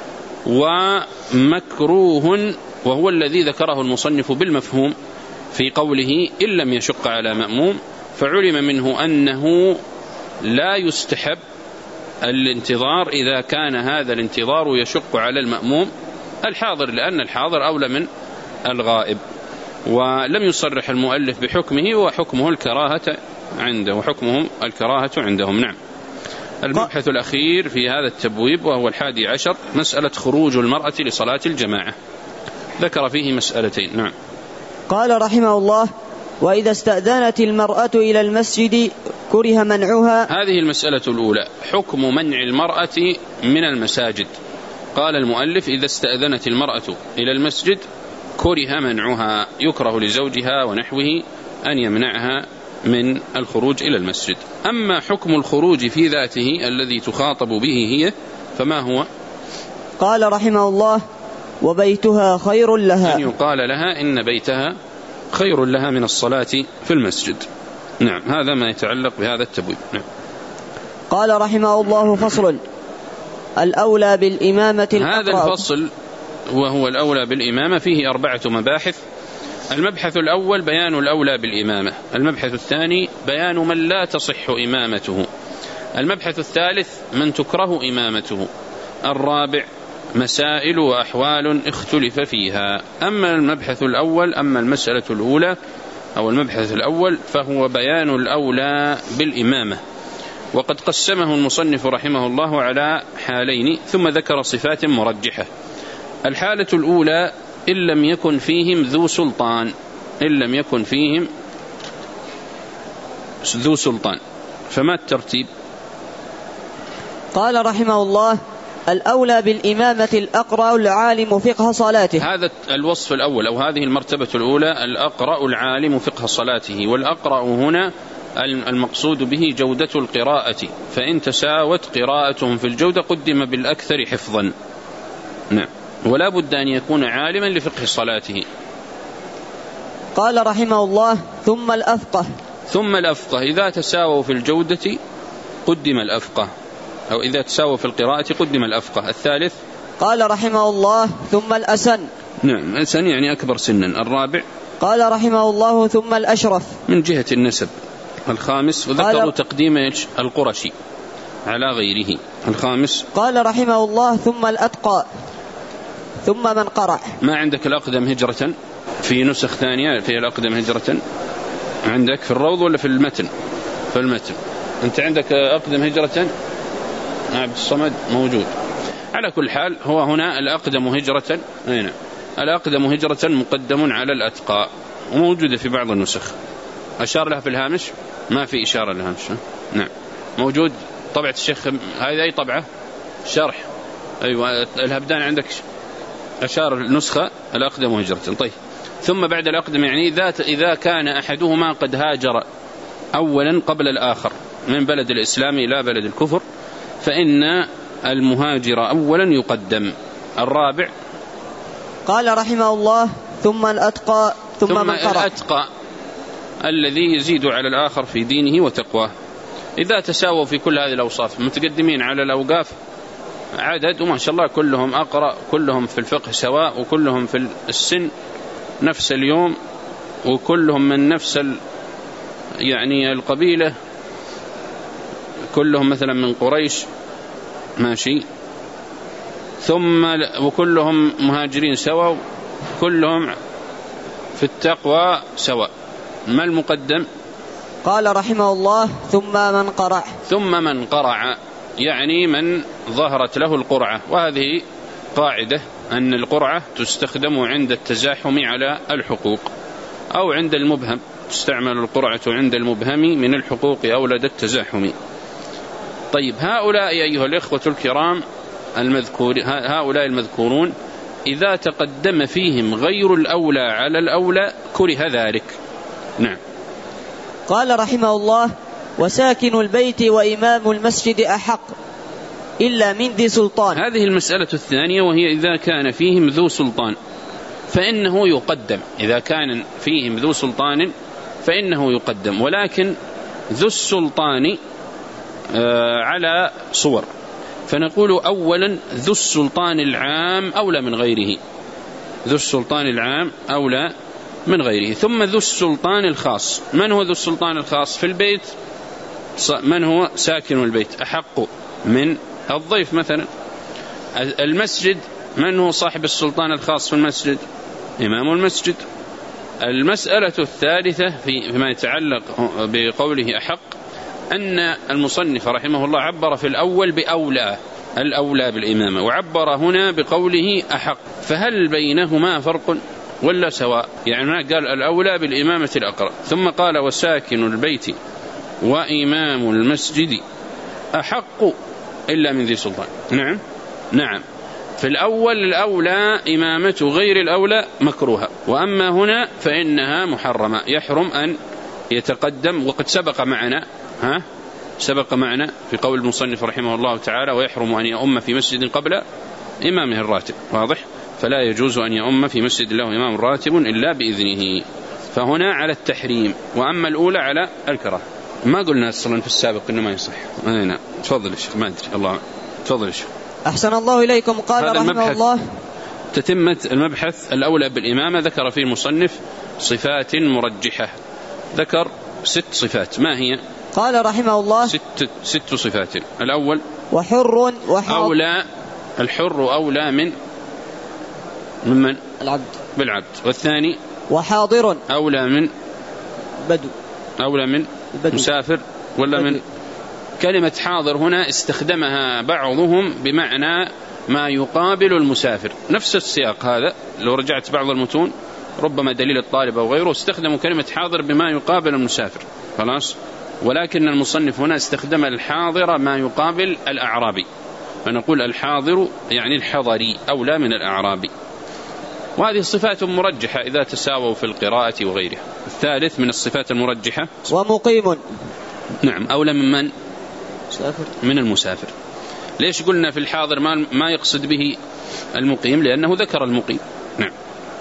ومكروه وهو الذي ذكره المصنف بالمفهوم في قوله إن لم يشق على مأموم، فعلم منه أنه لا يستحب الانتظار إذا كان هذا الانتظار يشق على المأموم الحاضر، لأن الحاضر أولى من الغائب. ولم يصرح المؤلف بحكمه، وحكمه الكراهة عنده وحكمهم الكراهة عندهم. نعم. المبحث الأخير في هذا التبويب وهو الحادي عشر، مسألة خروج المرأة لصلاة الجماعة. ذكر فيه مسألتين. نعم. قال رحمه الله: وإذا استأذنت المرأة إلى المسجد كره منعها. هذه المسألة الأولى، حكم منع المرأة من المساجد. قال المؤلف: إذا استأذنت المرأة إلى المسجد كره منعها، يكره لزوجها ونحوه أن يمنعها من الخروج إلى المسجد. أما حكم الخروج في ذاته الذي تخاطب به هي فما هو؟ قال رحمه الله: وبيتها خير لها، أن يقال لها إن بيتها خير لها من الصلاة في المسجد. نعم. هذا ما يتعلق بهذا التبويب. نعم. قال رحمه الله: فصل الأولى بالإمامة الأقرأ. هذا الفصل وهو الأولى بالإمامة فيه أربعة مباحث. المبحث الأول بيان الأولى بالإمامة، المبحث الثاني بيان من لا تصح إمامته، المبحث الثالث من تكره إمامته، الرابع مسائل وأحوال اختلف فيها. أما المبحث الأول أما المسألة الأولى أو المبحث الأول فهو بيان الأولى بالإمامة، وقد قسمه المصنف رحمه الله على حالين، ثم ذكر صفات مرجحة. الحالة الأولى إن لم يكن فيهم ذو سلطان، إن لم يكن فيهم ذو سلطان، فما الترتيب؟ قال رحمه الله: الأولى بالإمامة الأقرأ العالم فقه صلاته. هذا الوصف الأول أو هذه المرتبة الأولى، الأقرأ العالم فقه صلاته. والأقرأ هنا المقصود به جودة القراءة، فإن تساوت قراءتهم في الجودة قدم بالأكثر حفظا. نعم. ولا بد أن يكون عالما لفقه صلاته. قال رحمه الله: ثم الأفقه. ثم الأفقه، إذا تساووا في الجودة قدم الأفقه، أو إذا تساووا في القراءة قدم الأفقه. الثالث قال رحمه الله: ثم الأسن. نعم. الأسن يعني أكبر سنا. الرابع قال رحمه الله: ثم الأشرف من جهة النسب. الخامس وذكروا تقديم القرشي على غيره. الخامس قال رحمه الله: ثم الأتقى، ثم من قرأ. ما عندك الأقدم هجرة في نسخ ثانية في الأقدم هجرة؟ عندك في الروض ولا في المتن؟ في المتن. أنت عندك أقدم هجرة عبد الصمد موجود. على كل حال هو هنا الأقدم هجرة، هنا الأقدم هجرة مقدم على الأتقى، وموجودة في بعض النسخ. أشار لها في الهامش، ما في إشارة للهامش. نعم موجود طبعة الشيخ، هذه أي طبعة؟ شرح، أيوة الهبدان عندك أشار النسخة الأقدم هجرة. طيب ثم بعد الأقدم يعني إذا إذا كان أحدهما قد هاجر أولا قبل الآخر من بلد الإسلام إلى بلد الكفر فإن المهاجر أولا يقدم. الرابع قال رحمه الله ثم الأتقى ثم, ثم من قرأ. الأتقى الذي يزيد على الآخر في دينه وتقواه. إذا تساووا في كل هذه الأوصاف متقدمين على الأوقاف عدد وما شاء الله كلهم أقرأ، كلهم في الفقه سواء، وكلهم في السن نفس اليوم، وكلهم من نفس يعني القبيلة، كلهم مثلا من قريش ماشي، ثم وكلهم مهاجرين سواء، كلهم في التقوى سواء. ما المقدم؟ قال رحمه الله ثم من قرع. ثم من قرع يعني من ظهرت له القرعة، وهذه قاعدة أن القرعة تستخدم عند التزاحم على الحقوق أو عند المبهم، تستعمل القرعة عند المبهم من الحقوق أو لدى التزاحم. طيب هؤلاء أيها الإخوة الكرام المذكور، هؤلاء المذكورون إذا تقدم فيهم غير الأولى على الأولى كره ذلك. نعم. قال رحمه الله وساكن البيت وإمام المسجد أحق إلا من ذي سلطان. هذه المسألة الثانية، وهي إذا كان فيهم ذو سلطان فإنه يقدم. إذا كان فيهم ذو سلطان فإنه يقدم، ولكن ذو السلطان آه على صور، فنقول أولا ذو السلطان العام أولى من غيره، ذو السلطان العام أولى من غيره. ثم ذو السلطان الخاص. من هو ذو السلطان الخاص في البيت؟ من هو ساكن البيت أحق من الضيف مثلا. المسجد من هو صاحب السلطان الخاص في المسجد؟ إمام المسجد. المسألة الثالثة فيما يتعلق بقوله أحق أن المصنف رحمه الله عبر في الأول بأولى، الأولى بالإمامة، وعبر هنا بقوله أحق، فهل بينهما فرق ولا سواء؟ يعني قال الأولى بالإمامة الأقرأ، ثم قال وساكن البيت وإمام المسجد أحق إلا من ذي سلطان. نعم نعم. في الأول الأولى إمامة غير الأولى مكروهة، وأما هنا فإنها محرمة، يحرم أن يتقدم. وقد سبق معنا ها سبق معنا في قول المصنف رحمه الله تعالى ويحرم أن يؤم في مسجد قبل إمامه الراتب، واضح؟ فلا يجوز أن يؤم في مسجد له إمام راتب إلا بإذنه، فهنا على التحريم، وأما الأولى على الكراهة. ما قلنا أصلا في السابق إنه ما يصح. نعم تفضل الشيخ، ما أدري، الله تفضل الشيخ. أحسن الله إليكم. قال رحمه الله تتمة المبحث الأولى بالإمامة. ذكر فيه المصنف صفات مرجحة، ذكر ست صفات. ما هي؟ قال رحمه الله ست, ست صفات. الأول وحر وحاضر. أولى، الحر أولى من من العبد بالعبد. والثاني وحاضر أولى من بدو، أولى من بدو. مسافر ولا بدو. من كلمة حاضر هنا استخدمها بعضهم بمعنى ما يقابل المسافر، نفس السياق هذا لو رجعت بعض المتون ربما دليل الطالب أو غيره استخدموا كلمة حاضر بما يقابل المسافر، خلاص. ولكن المصنف هنا استخدم الحاضر ما يقابل الأعرابي، فنقول الحاضر يعني الحضري أولى من الأعرابي. وهذه الصفات مرجحة إذا تساووا في القراءة وغيرها. الثالث من الصفات المرجحة ومقيم. نعم أولى من من؟ مسافر. من المسافر. ليش قلنا في الحاضر ما ما يقصد به المقيم؟ لأنه ذكر المقيم. نعم.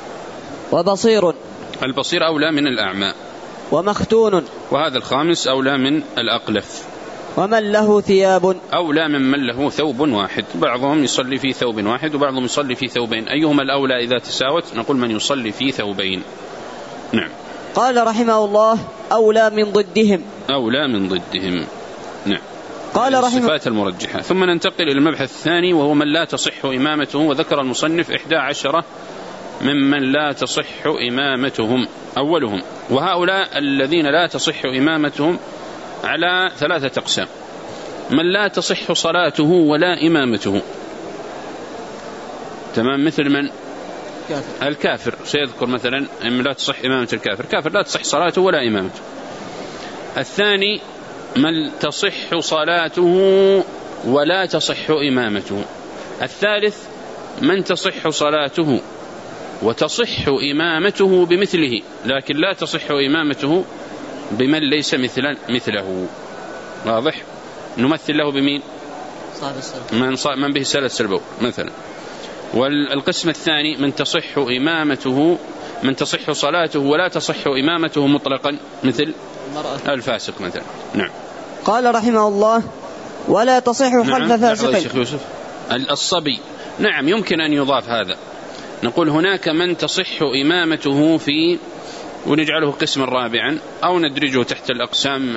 وبصير. البصير أولى من الأعمى. ومختون. وهذا الخامس أولى من الأقلف. ومن له ثياب. أولى من من له ثوب واحد، بعضهم يصلي في ثوب واحد وبعضهم يصلي في ثوبين، أيهما الأولى إذا تساوت؟ نقول من يصلي في ثوبين. نعم. قال رحمه الله أولى من ضدهم. أولى من ضدهم. نعم. قال رحمه الصفات المرجحة. ثم ننتقل إلى المبحث الثاني وهو من لا تصح إمامته، وذكر المصنف إحدى عشرة ممن لا تصح إمامتهم. أولهم، وهؤلاء الذين لا تصح إمامتهم على ثلاثة أقسام. من لا تصح صلاته ولا إمامته. تمام. مثل من؟ كافر. الكافر سيذكر مثلا من لا تصح إمامة الكافر، كافر لا تصح صلاته ولا إمامته. الثاني من تصح صلاته ولا تصح إمامته. الثالث من تصح صلاته وتصح إمامته بمثله لكن لا تصح إمامته بمن ليس مثلا مثله. واضح؟ نمثل له بمين؟ من, من به سلس البول مثلا. والقسم الثاني من تصح إمامته من تصح صلاته ولا تصح إمامته مطلقا مثل الفاسق مثلا. نعم. قال رحمه الله ولا تصح خلف نعم. فاسق. يوسف الصبي. نعم يمكن أن يضاف هذا، نقول هناك من تصح إمامته في، ونجعله قسما رابعا أو ندرجه تحت الأقسام،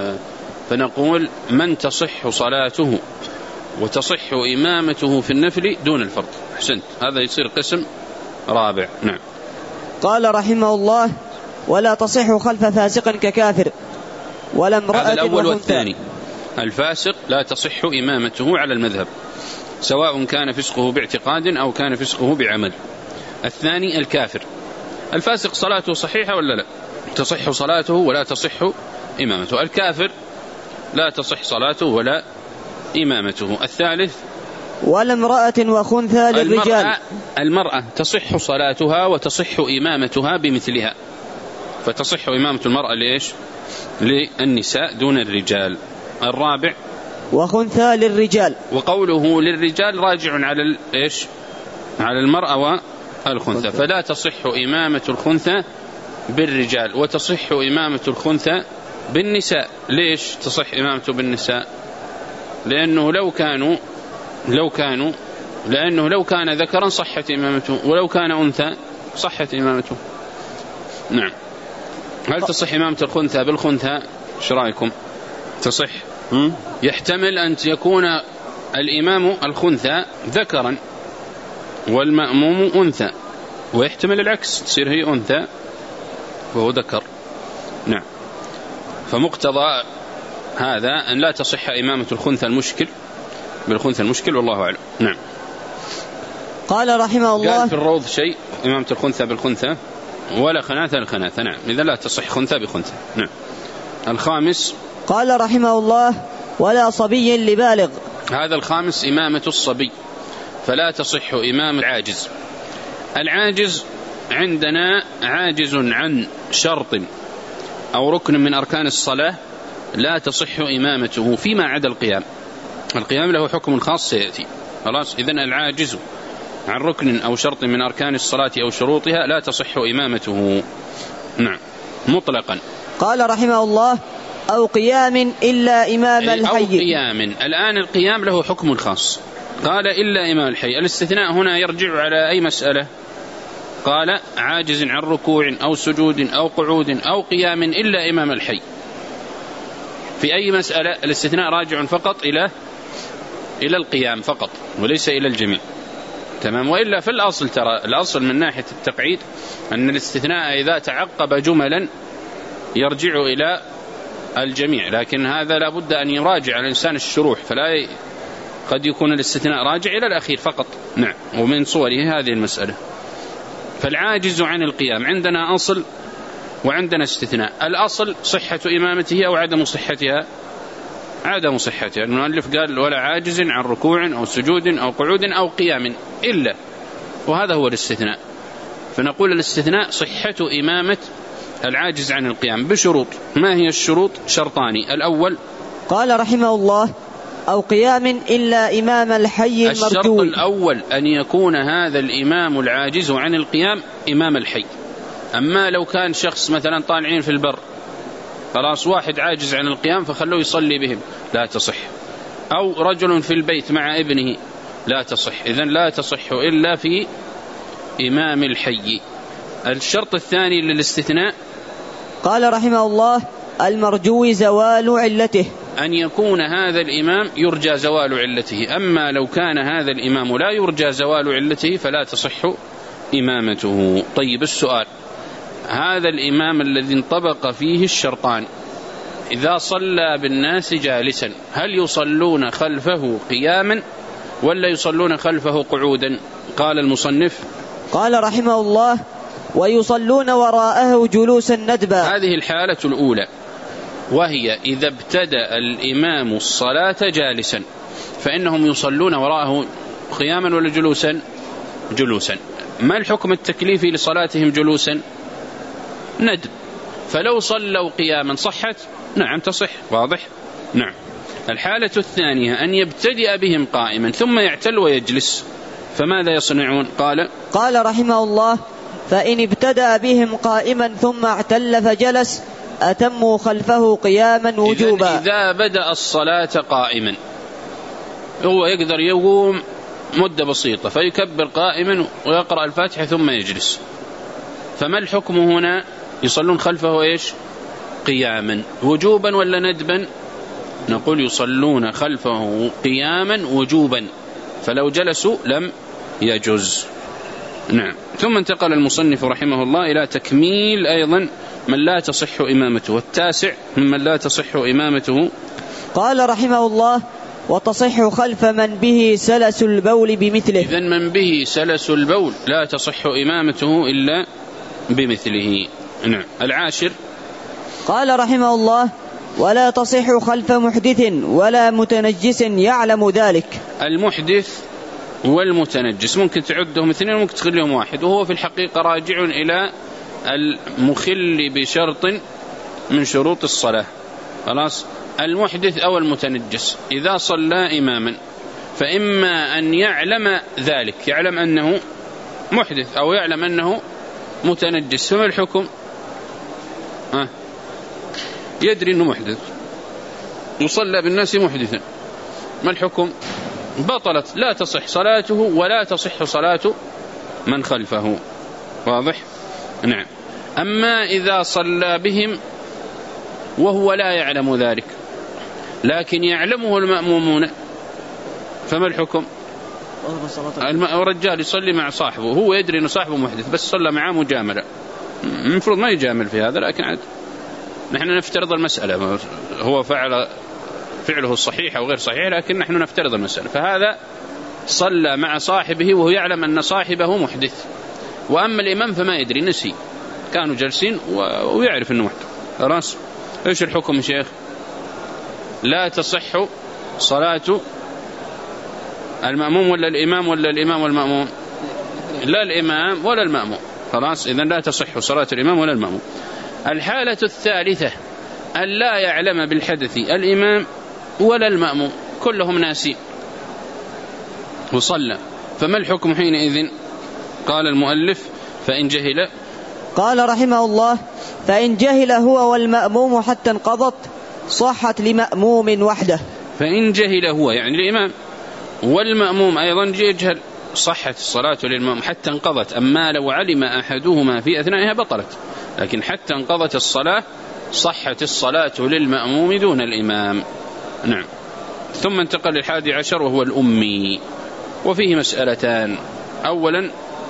فنقول من تصح صلاته وتصح إمامته في النفل دون الفرض. أحسنت، هذا يصير قسم رابع. نعم. قال رحمه الله ولا تصح خلف فاسق ككافر ولا امرأة. هذا الأول والثاني. الفاسق لا تصح إمامته على المذهب سواء كان فسقه باعتقاد أو كان فسقه بعمل. الثاني الكافر. الفاسق صلاته صحيحة ولا لا؟ تصح صلاته ولا تصح إمامته. الكافر لا تصح صلاته ولا إمامته. الثالث ولا امرأة وخنثى للرجال. المرأة, المرأة تصح صلاتها وتصح إمامتها بمثلها، فتصح إمامة المرأة ليش؟ للنساء دون الرجال. الرابع وخنثى للرجال، وقوله للرجال راجع على إيش؟ على المرأة والخنثى، فلا تصح إمامة الخنثى بالرجال وتصح إمامة الخنثى بالنساء. ليش تصح إمامته بالنساء؟ لأنه لو كانوا لو كانوا لأنه لو كان ذكرا صحت إمامته، ولو كان أنثى صحت إمامته. نعم. هل تصح إمامة الخنثى بالخنثى؟ ايش رأيكم؟ تصح؟ يحتمل أن يكون الإمام الخنثى ذكرا والمأموم أنثى، ويحتمل العكس تصير هي أنثى وهو ذكر. نعم. فمقتضى هذا أن لا تصح إمامة الخنثى المشكل بالخنثى المشكل، والله أعلم. نعم. قال رحمه الله قال في الروض شيء إمامة الخنثى بالخنثى ولا خناثة الخناثة. نعم. إذا لا تصح خنثى بخنثى. نعم. الخامس قال رحمه الله ولا صبي لبالغ. هذا الخامس إمامة الصبي، فلا تصح إمام العاجز. العاجز عندنا عاجز عن شرط أو ركن من أركان الصلاة لا تصح إمامته فيما عدا القيام. القيام له حكم خاص سيأتي. خلاص. إذن العاجز عن ركن أو شرط من أركان الصلاة أو شروطها لا تصح إمامته. نعم. مطلقا. قال رحمه الله أو قيام إلا إمام الحي. أو قيام. الآن القيام له حكم خاص، قال إلا إمام الحي. الاستثناء هنا يرجع على أي مسألة؟ قال عاجز عن ركوع أو سجود أو قعود أو قيام إلا إمام الحي. في أي مسألة الاستثناء راجع فقط إلى إلى القيام فقط وليس إلى الجميع. تمام. وإلا في الأصل ترى الأصل من ناحية التقعيد أن الاستثناء إذا تعقب جملا يرجع إلى الجميع، لكن هذا لابد أن يراجع الإنسان الشروح، فلا ي... قد يكون الاستثناء راجع إلى الأخير فقط. نعم. ومن صوره هذه المسألة. فالعاجز عن القيام عندنا أصل وعندنا استثناء. الأصل صحة إمامته أو عدم صحتها؟ عدم صحتها. المؤلف قال ولا عاجز عن ركوع أو سجود أو قعود أو قيام إلا، وهذا هو الاستثناء. فنقول الاستثناء صحة إمامة العاجز عن القيام بشروط. ما هي الشروط؟ شرطان. الأول قال رحمه الله أو قيام إلا إمام الحي المرجوي. الشرط الأول أن يكون هذا الإمام العاجز عن القيام إمام الحي. أما لو كان شخص مثلا طالعين في البر، خلاص واحد عاجز عن القيام فخلوه يصلي بهم، لا تصح. أو رجل في البيت مع ابنه، لا تصح. إذن لا تصح إلا في إمام الحي. الشرط الثاني للاستثناء قال رحمه الله المرجوي زوال علته، أن يكون هذا الإمام يرجى زوال علته. أما لو كان هذا الإمام لا يرجى زوال علته فلا تصح إمامته. طيب السؤال، هذا الإمام الذي انطبق فيه الشرطان إذا صلى بالناس جالسا هل يصلون خلفه قياما ولا يصلون خلفه قعودا؟ قال المصنف قال رحمه الله ويصلون وراءه جلوسا ندبا. هذه الحالة الأولى، وهي إذا ابتدأ الإمام الصلاة جالسا فإنهم يصلون وراءه قياما ولا جلوسا؟ جلوسا. ما الحكم التكليفي لصلاتهم جلوسا؟ ندب. فلو صلوا قياما صحت؟ نعم تصح. واضح؟ نعم. الحالة الثانية أن يبتدئ بهم قائما ثم يعتل ويجلس، فماذا يصنعون؟ قال قال رحمه الله فإن ابتدأ بهم قائما ثم اعتل فجلس أتموا خلفه قياما وجوبا. إذن إذا بدأ الصلاة قائما هو يقدر يقوم مدة بسيطة فيكبر قائما ويقرأ الفاتحة ثم يجلس، فما الحكم هنا؟ يصلون خلفه إيش؟ قياما وجوبا ولا ندبا؟ نقول يصلون خلفه قياما وجوبا، فلو جلسوا لم يجوز. نعم. ثم انتقل المصنف رحمه الله إلى تكميل أيضا من لا تصح إمامته. والتاسع ممن لا تصح إمامته قال رحمه الله وتصح خلف من به سلس البول بمثله. إذن من به سلس البول لا تصح إمامته إلا بمثله. نعم. العاشر قال رحمه الله ولا تصح خلف محدث ولا متنجس يعلم ذلك. المحدث والمتنجس ممكن تعدهم اثنين وممكن تخليهم واحد، وهو في الحقيقة راجع إلى المخل بشرط من شروط الصلاة. خلاص. المحدث أو المتنجس إذا صلى إماما فإما أن يعلم ذلك، يعلم أنه محدث أو يعلم أنه متنجس، فما الحكم؟ آه. يدري أنه محدث يصلى بالناس محدثا، ما الحكم؟ بطلت، لا تصح صلاته ولا تصح صلاة من خلفه. واضح؟ نعم. أما إذا صلى بهم وهو لا يعلم ذلك لكن يعلمه المأمومون، فما الحكم؟ الرجال يصلي مع صاحبه، هو يدري أن صاحبه محدث بس صلى معه مجاملة، المفروض ما يجامل في هذا، لكن عاد نحن نفترض المسألة، هو فعل فعله الصحيح أو غير صحيح، لكن نحن نفترض المسألة. فهذا صلى مع صاحبه وهو يعلم أن صاحبه محدث، وأما الإمام فما يدري، نسي، كانوا جالسين ويعرف أنه محدث. خلاص. إيش الحكم يا شيخ؟ لا تصح صلاة المأموم ولا الإمام ولا الإمام والمأموم؟ لا الإمام ولا المأموم. خلاص. إذن لا تصح صلاة الإمام ولا المأموم. الحالة الثالثة أن لا يعلم بالحدث الإمام ولا المأموم، كلهم ناسين وصلى، فما الحكم حينئذ؟ قال المؤلف فإن جهل. قال رحمه الله فإن جهل هو والمأموم حتى انقضت صحت لمأموم وحده. فإن جهل هو يعني الإمام والمأموم أيضا يجهل صحت الصلاة للمأموم حتى انقضت. أما لو علم أحدهما في أثنائها بطلت، لكن حتى انقضت الصلاة صحت الصلاة للمأموم دون الإمام. نعم. ثم انتقل للحادي عشر وهو الأمي، وفيه مسألتان. أولا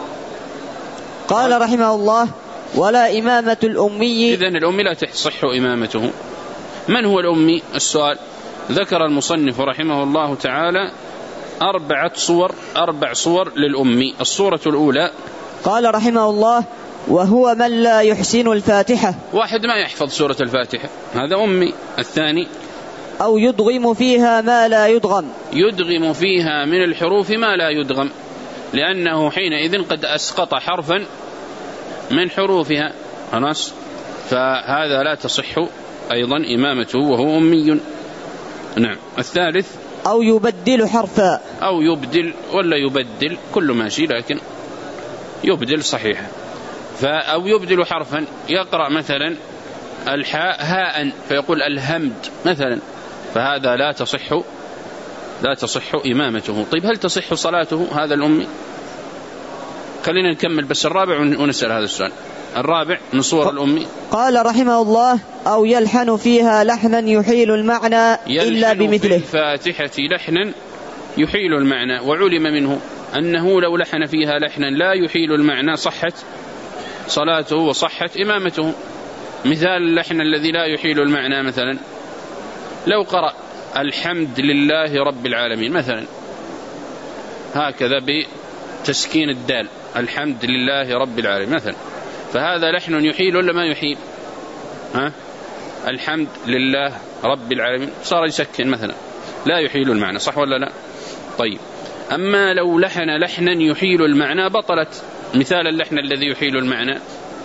قال رحمه الله ولا إمامة الأمي. إذن الأمي لا تصح إمامته. من هو الأمي؟ السؤال. ذكر المصنف رحمه الله تعالى أربعة صور أربع صور للأمي. الصورة الأولى قال رحمه الله وهو من لا يحسن الفاتحة، واحد ما يحفظ سورة الفاتحة، هذا أمي. الثاني أو يدغم فيها ما لا يدغم، يدغم فيها من الحروف ما لا يدغم، لأنه حينئذ قد أسقط حرفا من حروفها. خلاص. فهذا لا تصح أيضا إمامته وهو أمي. نعم. الثالث أو يبدل حرفا، أو يبدل ولا يبدل، كل ماشي، لكن يبدل صحيح. أو يبدل حرفا، يقرأ مثلا الحاء هاء فيقول الهمد مثلا، فهذا لا تصح لا تصح إمامته. طيب هل تصح صلاته هذا الأمي؟ خلينا نكمل بس الرابع ونسأل هذا السؤال. الرابع من صور الأمي. قال رحمه الله أو يلحن فيها لحنا يحيل المعنى إلا بمثله. في الفاتحة لحنا يحيل المعنى، وعلم منه أنه لو لحن فيها لحنا لا يحيل المعنى صحت صلاته وصحت إمامته. مثال اللحن الذي لا يحيل المعنى مثلا لو قرأ الحمد لله رب العالمين مثلا هكذا بتسكين الدال، الحمد لله رب العالمين مثلا، فهذا لحن يحيل ولا ما يحيل؟ ها؟ الحمد لله رب العالمين صار يسكن مثلا، لا يحيل المعنى، صح ولا لا؟ طيب، أما لو لحن لحنا يحيل المعنى بطلت. مثال اللحن الذي يحيل المعنى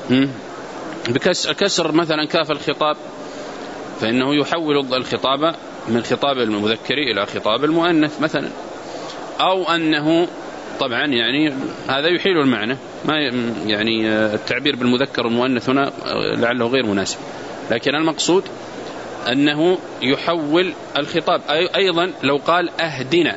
بكسر مثلا كاف الخطاب، فإنه يحول الخطاب من خطاب المذكر إلى خطاب المؤنث مثلا، أو أنه طبعا يعني هذا يحيل المعنى، ما يعني التعبير بالمذكر والمؤنث هنا لعله غير مناسب، لكن المقصود أنه يحول الخطاب. أيضا لو قال أهدنا،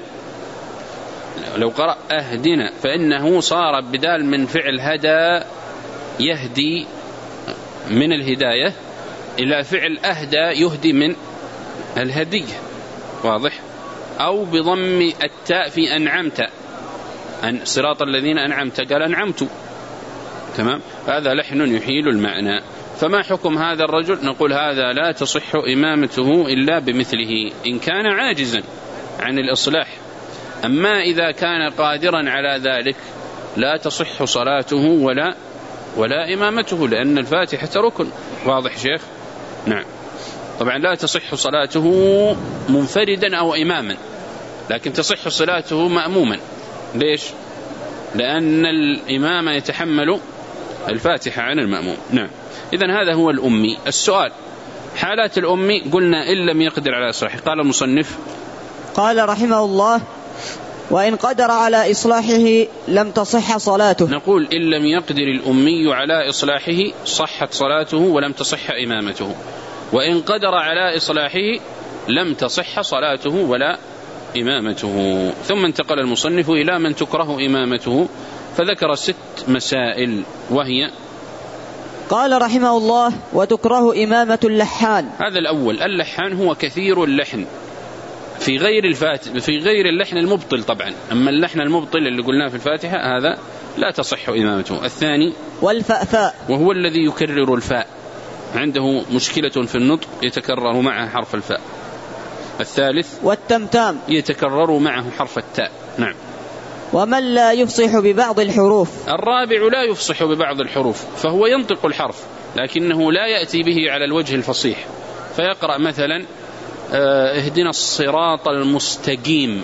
لو قرأ أهدنا فإنه صار بدال من فعل هدى يهدي من الهداية إلى فعل أهدى يهدي من الهدية، واضح؟ أو بضم التاء في أنعمت، أن صراط الذين أنعمت قال أنعمت، تمام؟ هذا لحن يحيل المعنى. فما حكم هذا الرجل؟ نقول هذا لا تصح إمامته إلا بمثله إن كان عاجزا عن الإصلاح. أما إذا كان قادرا على ذلك لا تصح صلاته ولا ولا إمامته، لأن الفاتحة ركن، واضح شيخ؟ نعم. طبعا لا تصح صلاته منفردا أو إماما، لكن تصح صلاته مأموما. ليش؟ لأن الإمام يتحمل الفاتحة عن المأموم. نعم. إذن هذا هو الأمي. السؤال: حالات الأمي قلنا إن لم يقدر على إصلاحه. قال المصنف: قال رحمه الله: وإن قدر على إصلاحه لم تصح صلاته. نقول إن لم يقدر الأمي على إصلاحه صحت صلاته ولم تصح إمامته، وإن قدر على إصلاحه لم تصح صلاته ولا إمامته. ثم انتقل المصنف إلى من تكره إمامته، فذكر ست مسائل، وهي: قال رحمه الله: وتكره إمامة اللحان. هذا الأول. اللحان هو كثير اللحن في غير الفاتحة، في غير اللحن المبطل طبعا، أما اللحن المبطل اللي قلناه في الفاتحة هذا لا تصح إمامته. الثاني: والفأفاء، وهو الذي يكرر الفاء، عنده مشكلة في النطق يتكرر معه حرف الفاء. الثالث: والتمتام، يتكرر معه حرف التاء. نعم. ومن لا يفصح ببعض الحروف. الرابع: لا يفصح ببعض الحروف، فهو ينطق الحرف لكنه لا يأتي به على الوجه الفصيح، فيقرأ مثلا اهدنا الصراط المستقيم،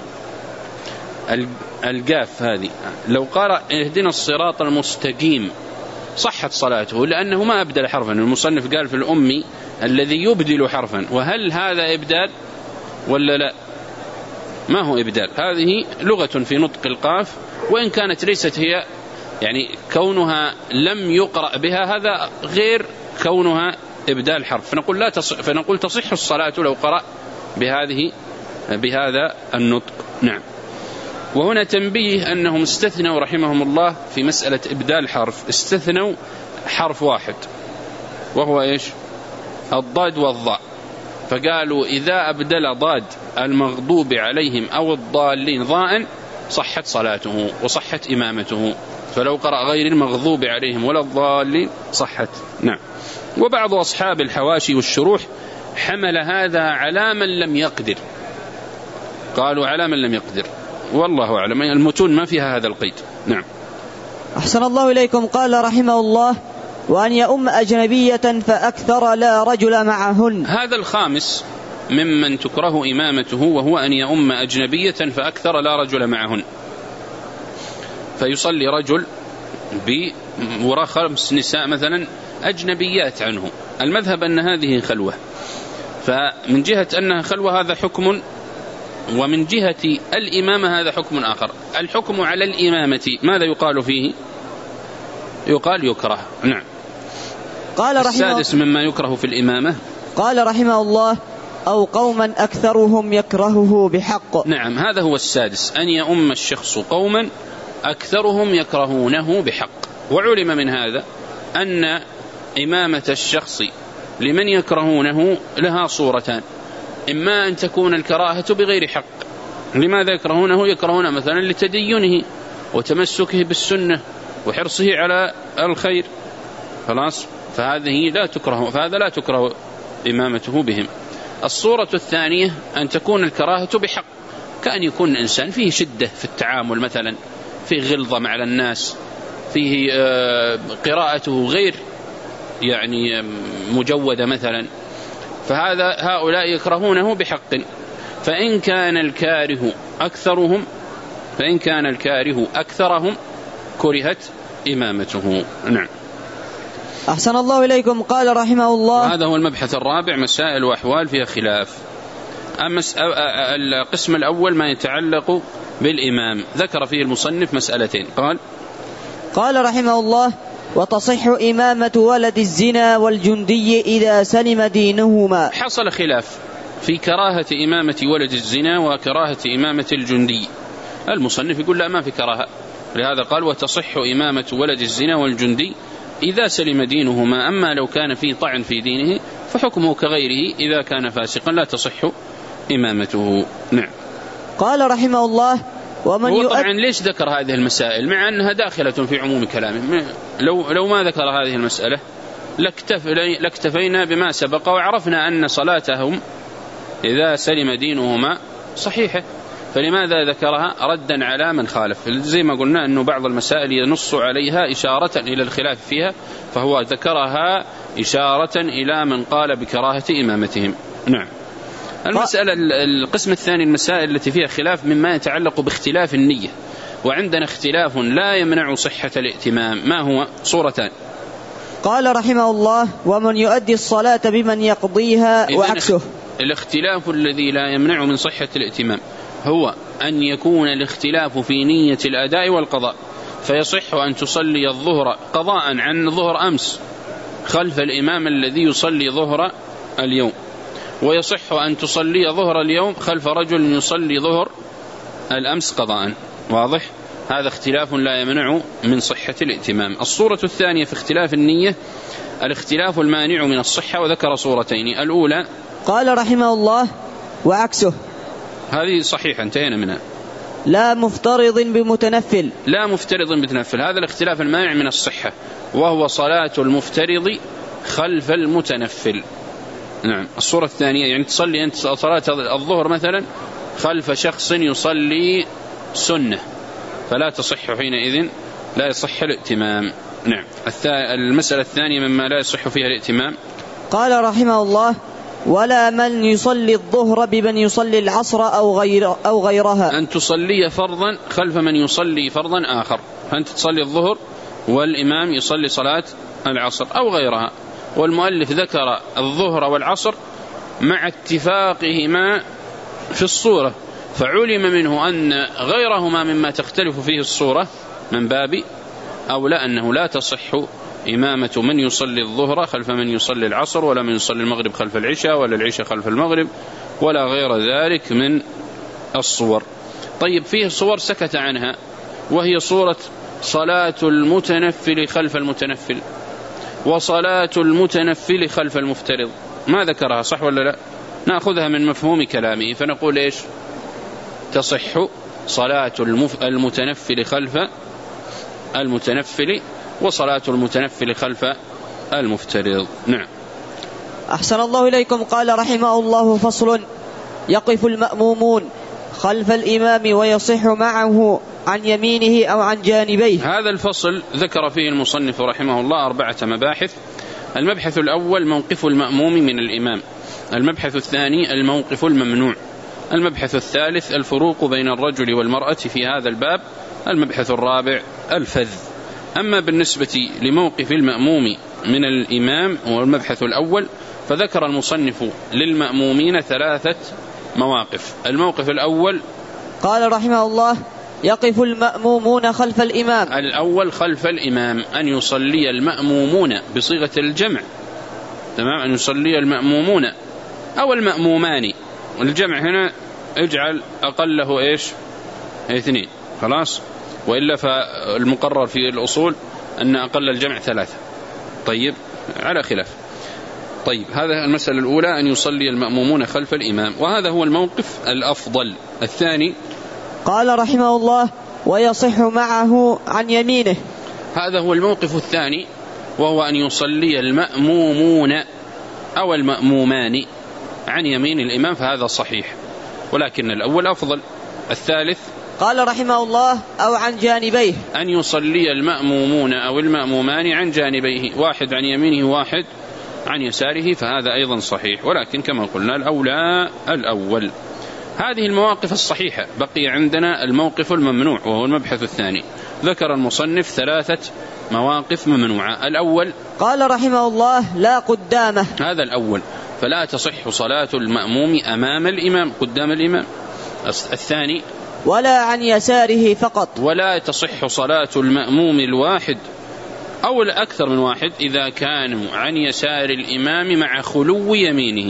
القاف هذه لو قرأ اهدنا الصراط المستقيم صحت صلاته، لأنه ما أبدل حرفا. المصنف قال في الأمي الذي يبدل حرفا، وهل هذا إبدال ولا لا؟ ما هو إبدال، هذه لغة في نطق القاف، وإن كانت ليست هي يعني كونها لم يقرأ بها هذا غير كونها إبدال حرف، فنقول لا تصح، فنقول تصح الصلاة لو قرأ بهذه بهذا النطق. نعم. وهنا تنبيه أنهم استثنوا رحمهم الله في مسألة إبدال حرف، استثنوا حرف واحد وهو إيش؟ الضاد والضاء، فقالوا إذا أبدل ضاد المغضوب عليهم أو الضالين ضاء صحت صلاته وصحت إمامته، فلو قرأ غير المغضوب عليهم ولا الضالين صحت. نعم. وبعض أصحاب الحواشي والشروح حمل هذا على من لم يقدر، قالوا على من لم يقدر، والله أعلم، المتون ما فيها هذا القيد. نعم. أحسن الله إليكم. قال رحمه الله: وأن يؤم أجنبية فأكثر لا رجل معهن. هذا الخامس ممن تكره إمامته، وهو أن يؤم أجنبية فأكثر لا رجل معهن، فيصلي رجل بوراء خمس نساء مثلا أجنبيات عنه، المذهب أن هذه خلوة، فمن جهة أنها خلوة هذا حكم، ومن جهة الإمامة هذا حكم آخر. الحكم على الإمامة ماذا يقال فيه؟ يقال يكره. نعم. قال رحمه السادس مما يكره في الإمامة: قال رحمه الله: أو قوما أكثرهم يكرهه بحق. نعم، هذا هو السادس، أن يؤم الشخص قوما أكثرهم يكرهونه بحق. وعلم من هذا أن إمامة الشخص لمن يكرهونه لها صورتان: إما أن تكون الكراهة بغير حق. لماذا يكرهونه؟ يكرهونه مثلا لتدينه وتمسكه بالسنة وحرصه على الخير، خلاص، فهذه لا تكره، فهذا لا تكره إمامته بهم. الصورة الثانية أن تكون الكراهة بحق، كأن يكون الإنسان فيه شدة في التعامل مثلا، فيه غلظة مع الناس، فيه قراءته غير يعني مجودة مثلا، فهذا هؤلاء يكرهونه بحق. فإن كان الكاره أكثرهم فإن كان الكاره أكثرهم كرهت إمامته. نعم. أحسن الله إليكم. قال رحمه الله. هذا هو المبحث الرابع، مسائل وأحوال فيها خلاف. أما القسم الأول ما يتعلق بالإمام، ذكر فيه المصنف مسألتين. قال قال رحمه الله: وتصح إمامة ولد الزنا والجندي إذا سلم دينهما. حصل خلاف في كراهة إمامة ولد الزنا وكراهة إمامة الجندي. المصنف يقول لا، ما في كراهة، لهذا قال: وتصح إمامة ولد الزنا والجندي إذا سلم دينهما، أما لو كان فيه طعن في دينه فحكمه كغيره، إذا كان فاسقا لا تصح إمامته. نعم. قال رحمه الله: ومن هو طبعا ليش ذكر هذه المسائل مع أنها داخلة في عموم كلامه؟ لو, لو ما ذكر هذه المسألة لاكتفينا بما سبق وعرفنا أن صلاتهم إذا سلم دينهما صحيحة، فلماذا ذكرها ردا على من خالف؟ زي ما قلنا أنه بعض المسائل ينص عليها إشارة إلى الخلاف فيها، فهو ذكرها إشارة إلى من قال بكراهة إمامتهم. نعم. المسألة القسم الثاني، المسائل التي فيها خلاف مما يتعلق باختلاف النية، وعندنا اختلاف لا يمنع صحة الائتمام. ما هو؟ صورتان. قال رحمه الله: ومن يؤدي الصلاة بمن يقضيها وعكسه. الاختلاف الذي لا يمنع من صحة الائتمام هو أن يكون الاختلاف في نية الأداء والقضاء، فيصح أن تصلي الظهر قضاء عن ظهر أمس خلف الإمام الذي يصلي ظهر اليوم، ويصح أن تصلي ظهر اليوم خلف رجل يصلي ظهر الأمس قضاء. واضح؟ هذا اختلاف لا يمنع من صحة الائتمام. الصورة الثانية في اختلاف النية الاختلاف المانع من الصحة، وذكر صورتين. الأولى قال رحمه الله: وعكسه. هذه صحيحة انتهينا منها. لا مفترض بمتنفل. لا مفترض بمتنفل، هذا الاختلاف المانع من الصحة، وهو صلاة المفترض خلف المتنفل. نعم. الصورة الثانية يعني تصلي أنت صلاة الظهر مثلا خلف شخص يصلي سنة، فلا تصح حينئذ، لا يصح الائتمام. نعم. المسألة الثانية مما لا يصح فيها الائتمام. قال رحمه الله: ولا من يصلي الظهر بمن يصلي العصر أو, غير أو غيرها. أن تصلي فرضا خلف من يصلي فرضا آخر، فأنت تصلي الظهر والإمام يصلي صلاة العصر أو غيرها، والمؤلف ذكر الظهر والعصر مع اتفاقهما في الصورة، فعلم منه أن غيرهما مما تختلف فيه الصورة من باب أو لا أنه لا تصح إمامة من يصلي الظهر خلف من يصلي العصر، ولا من يصلي المغرب خلف العشاء، ولا العشاء خلف المغرب، ولا غير ذلك من الصور. طيب، فيه صور سكت عنها، وهي صورة صلاة المتنفل خلف المتنفل وصلاة المتنفل خلف المفترض، ما ذكرها، صح ولا لا؟ نأخذها من مفهوم كلامه فنقول إيش؟ تصح صلاة المتنفل خلف المتنفل وصلاة المتنفل خلف المفترض. نعم. أحسن الله إليكم. قال رحمه الله: فصل: يقف المأمومون خلف الإمام ويصح معه عن يمينه أو عن جانبيه. هذا الفصل ذكر فيه المصنف رحمه الله أربعة مباحث. المبحث الأول موقف المأموم من الإمام، المبحث الثاني الموقف الممنوع، المبحث الثالث الفروق بين الرجل والمرأة في هذا الباب، المبحث الرابع الفذ. أما بالنسبة لموقف المأموم من الإمام والمبحث الأول، فذكر المصنف للمأمومين ثلاثة مواقف. الموقف الأول قال رحمه الله: يقف المأمومون خلف الإمام. الأول خلف الإمام، أن يصلي المأمومون بصيغة الجمع، تمام، أن يصلي المأمومون أو المأمومان، والجمع هنا اجعل أقله إيش؟ اثنين، خلاص، وإلا فالمقرر في الأصول أن أقل الجمع ثلاثة. طيب، على خلاف. طيب، هذا المسألة الأولى، أن يصلي المأمومون خلف الإمام، وهذا هو الموقف الأفضل. الثاني قال رحمه الله: ويصح معه عن يمينه. هذا هو الموقف الثاني، وهو أن يصلي المأمومون أو المأمومان عن يمين الإمام فهذا صحيح، ولكن الأول أفضل. الثالث قال رحمه الله أو عن جانبيه، أن يصلي المأمومون أو المأمومان عن جانبيه، واحد عن يمينه واحد عن يساره، فهذا أيضا صحيح، ولكن كما قلنا الأولى الأول. هذه المواقف الصحيحة. بقي عندنا الموقف الممنوع وهو المبحث الثاني. ذكر المصنف ثلاثة مواقف ممنوعة. الأول قال رحمه الله لا قدامه، هذا الأول، فلا تصح صلاة المأموم أمام الإمام قدام الإمام. الثاني ولا عن يساره فقط، ولا تصح صلاة المأموم الواحد أو الأكثر من واحد إذا كانوا عن يسار الإمام مع خلو يمينه،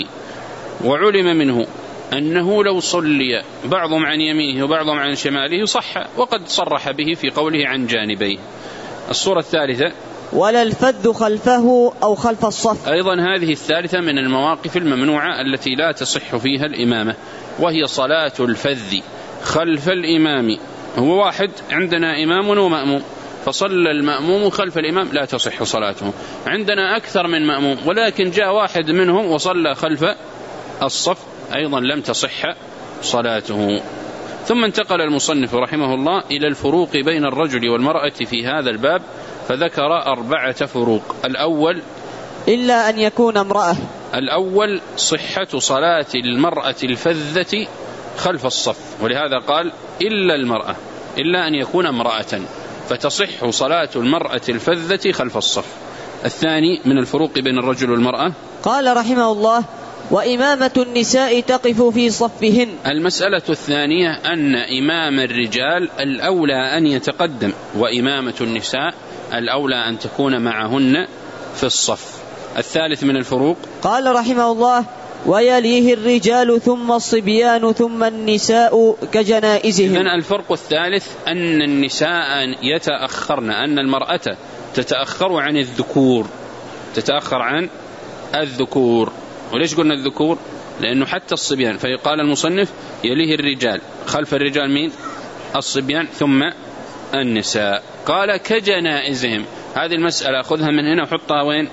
وعلم منه أنه لو صلي بعضهم عن يمينه وبعضهم عن شماله صح، وقد صرح به في قوله عن جانبيه. الصورة الثالثة ولا الفذ خلفه أو خلف الصف، أيضا هذه الثالثة من المواقف الممنوعة التي لا تصح فيها الإمامة، وهي صلاة الفذ خلف الإمام. هو واحد عندنا إمام ومأموم، فصلى المأموم خلف الإمام لا تصح صلاته. عندنا أكثر من مأموم ولكن جاء واحد منهم وصلى خلف الصف، أيضا لم تصح صلاته. ثم انتقل المصنف رحمه الله إلى الفروق بين الرجل والمرأة في هذا الباب، فذكر أربعة فروق. الأول إلا أن يكون امرأة، الأول صحة صلاة المرأة الفذة خلف الصف، ولهذا قال إلا المرأة، إلا أن يكون امرأة، فتصح صلاة المرأة الفذة خلف الصف. الثاني من الفروق بين الرجل والمرأة قال رحمه الله وإمامة النساء تقف في صفهن. المسألة الثانية أن إمام الرجال الأولى أن يتقدم، وإمامة النساء الأولى أن تكون معهن في الصف. الثالث من الفروق قال رحمه الله ويليه الرجال ثم الصبيان ثم النساء كجنائزهم. إذن الفرق الثالث أن النساء يتأخرن، أن المرأة تتأخر عن الذكور، تتأخر عن الذكور. وليش قلنا الذكور؟ لأنه حتى الصبيان، فيقال المصنف يليه الرجال، خلف الرجال مين؟ الصبيان، ثم النساء. قال كجنائزهم. هذه المسألة أخذها من هنا وحطها وين؟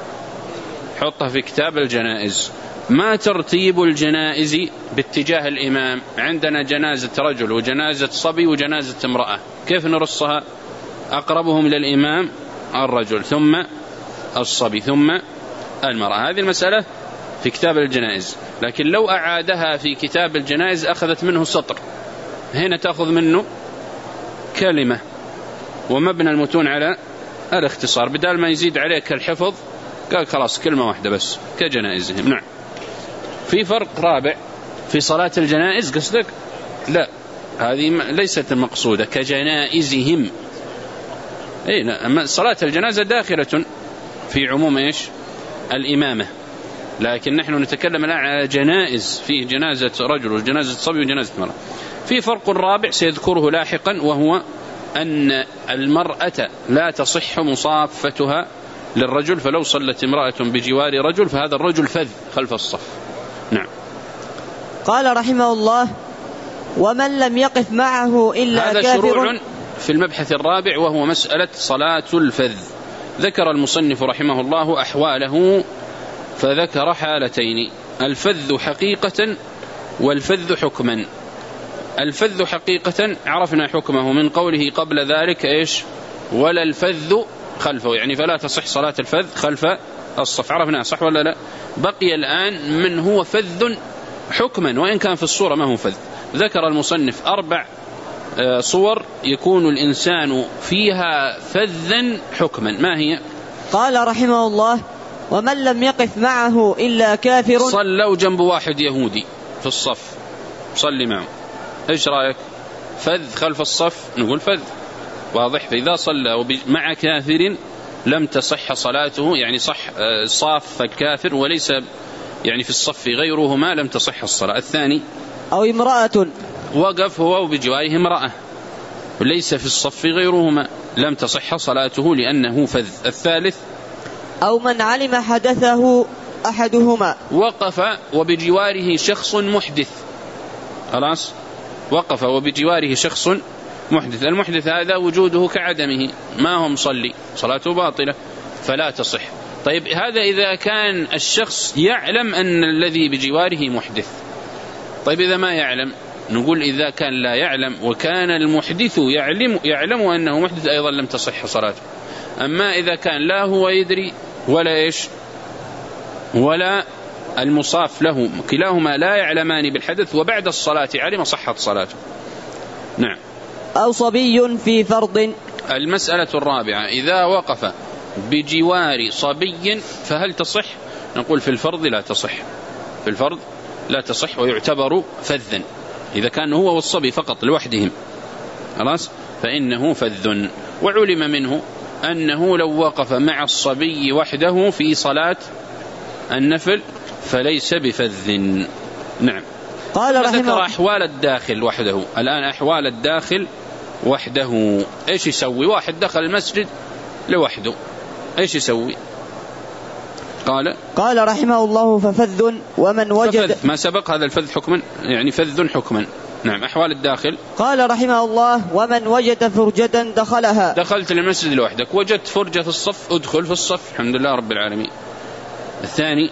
حطها في كتاب الجنائز. ما ترتيب الجنائز باتجاه الإمام؟ عندنا جنازة رجل وجنازة صبي وجنازة امرأة، كيف نرصها؟ أقربهم للإمام الرجل، ثم الصبي، ثم المرأة. هذه المسألة في كتاب الجنائز، لكن لو أعادها في كتاب الجنائز أخذت منه سطر، هنا تأخذ منه كلمة، ومبنى المتون على الاختصار، بدال ما يزيد عليك الحفظ قال خلاص كلمة واحدة بس كجنائزهم. نعم. في فرق رابع في صلاة الجنائز قصدك؟ لا، هذه ليست المقصودة كجنائزهم. أي لا، صلاة الجنازة داخلة في عموم إيش؟ الإمامة، لكن نحن نتكلم الآن على جنائز، فيه جنازة رجل وجنازة صبي وجنازة مرأة. في فرق رابع سيذكره لاحقا، وهو أن المرأة لا تصح مصافتها للرجل، فلو صلت امرأة بجوار رجل فهذا الرجل فذ خلف الصف. نعم. قال رحمه الله ومن لم يقف معه إلا هذا كافر. شروع في المبحث الرابع وهو مسألة صلاة الفذ. ذكر المصنف رحمه الله أحواله، فذكر حالتين: الفذ حقيقة والفذ حكما. الفذ حقيقة عرفنا حكمه من قوله قبل ذلك إيش؟ ولا الفذ خلفه، يعني فلا تصح صلاة الفذ خلف الصف، عرفنا صح ولا لا؟ بقي الآن من هو فذ حكما، وإن كان في الصورة ما هو فذ. ذكر المصنف أربع صور يكون الإنسان فيها فذا حكما. ما هي؟ قال رحمه الله ومن لم يقف معه إلا كافر. صلوا جنب واحد يهودي في الصف، صلي معه، إيش رأيك؟ فذ خلف الصف؟ نقول فذ، واضح. فإذا صلى مع كافر لم تصح صلاته، يعني صح صاف الكافر وليس يعني في الصف غيرهما، لم تصح الصلاة. الثاني أو امرأة، وقف هو وبجواره امرأة وليس في الصف غيرهما، لم تصح صلاته لأنه فذ. الثالث أو من علم حدثه أحدهما، وقف وبجواره شخص محدث، خلاص وقف وبجواره شخص محدث، المحدث هذا وجوده كعدمه، ما هو مصلي، صلاته باطلة فلا تصح. طيب هذا إذا كان الشخص يعلم أن الذي بجواره محدث. طيب إذا ما يعلم، نقول إذا كان لا يعلم وكان المحدث يعلم, يعلم أنه محدث أيضا لم تصح صلاته. أما إذا كان لا هو يدري ولا إيش ولا المصاف له، كلاهما لا يعلمان بالحدث وبعد الصلاة علم، صحت صلاته. نعم. أو صبي في فرض. المسألة الرابعة: إذا وقف بجوار صبي فهل تصح؟ نقول في الفرض لا تصح، في الفرض لا تصح ويعتبر فذا. إذا كان هو والصبي فقط لوحدهم خلاص فإنه فذ. وعلم منه أنه لو وقف مع الصبي وحده في صلاة النفل فليس بفذ. نعم. قال رحمه ذكر أحوال الداخل وحده. الآن أحوال الداخل وحده إيش يسوي؟ واحد دخل المسجد لوحده إيش يسوي؟ قال قال رحمه الله: ففذ ومن وجد. ففذ ما سبق هذا الفذ حكما، يعني فذ حكما. نعم. أحوال الداخل. قال رحمه الله: ومن وجد فرجة دخلها. دخلت للمسجد لوحدك، وجدت فرجة في الصف، ادخل في الصف، الحمد لله رب العالمين. الثاني: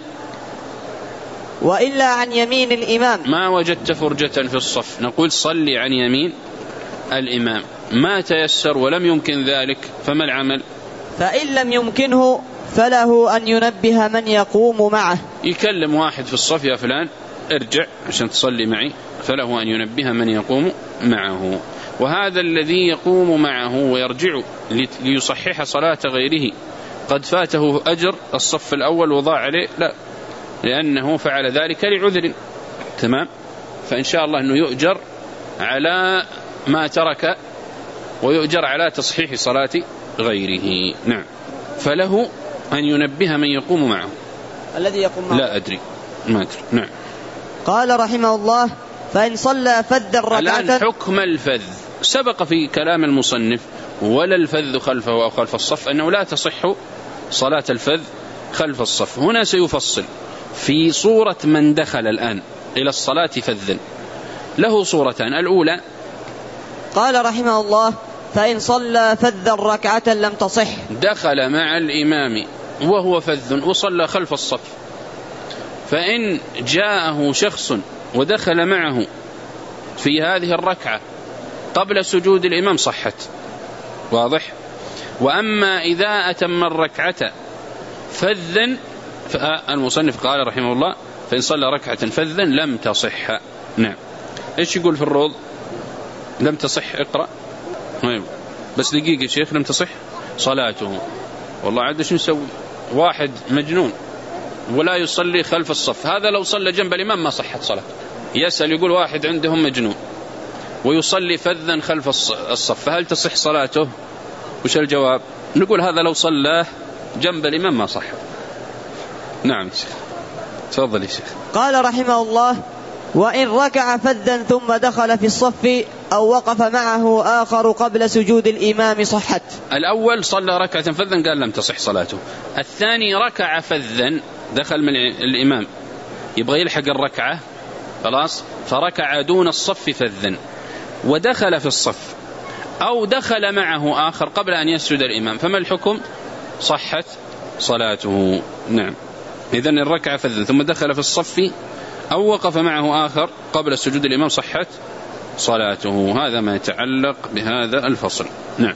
وإلا عن يمين الإمام. ما وجدت فرجة في الصف، نقول صلي عن يمين الإمام. ما تيسر ولم يمكن ذلك فما العمل؟ فإن لم يمكنه فله أن ينبه من يقوم معه. يكلم واحد في الصف: يا فلان ارجع عشان تصلي معي، فله أن ينبه من يقوم معه. وهذا الذي يقوم معه ويرجع ليصحح صلاة غيره قد فاته أجر الصف الأول وضاع عليه؟ لا، لأنه فعل ذلك لعذر. تمام. فإن شاء الله أنه يؤجر على ما ترك ويؤجر على تصحيح صلاة غيره. نعم. فله أن ينبه من يقوم معه. الذي يقوم معه لا أدري، ما أدري. نعم. قال رحمه الله: فإن صلى فذ الركعة. الآن حكم الفذ سبق في كلام المصنف: ولا الفذ خلفه أو خلف الصف، أنه لا تصح صلاة الفذ خلف الصف. هنا سيفصل في صورة من دخل الآن إلى الصلاة فذا. له صورتان: الأولى قال رحمه الله: فإن صلى فذ الركعة لم تصح. دخل مع الإمام وهو فذ وصلى خلف الصف، فإن جاءه شخص ودخل معه في هذه الركعة قبل سجود الإمام صحت. واضح؟ وأما إذا أتم الركعة فذا فالمصنف قال رحمه الله: فإن صلى ركعة فذا لم تصح. نعم. إيش يقول في الروض؟ لم تصح. اقرأ بس دقيقة شيخ. لم تصح صلاته. والله عاد شو نسوي؟ واحد مجنون ولا يصلي خلف الصف، هذا لو صلى جنب الإمام ما صحت صلاة. يسأل يقول واحد عندهم مجنون ويصلي فذا خلف الصف، فهل تصح صلاته؟ وش الجواب؟ نقول هذا لو صلى جنب الإمام ما صح. نعم شيخ. تفضل يا شيخ. قال رحمه الله: وإن ركع فذا ثم دخل في الصف أو وقف معه آخر قبل سجود الإمام صحت. الأول صلى ركعة فذا قال لم تصح صلاته. الثاني ركع فذا، دخل من الإمام يبغى يلحق الركعة خلاص، فركع دون الصف فذا ودخل في الصف، أو دخل معه آخر قبل أن يسجد الإمام، فما الحكم؟ صحت صلاته. نعم. إذن الركعة فذا ثم دخل في الصف أو وقف معه آخر قبل سجود الإمام صحت صلاته. هذا ما يتعلق بهذا الفصل. نعم.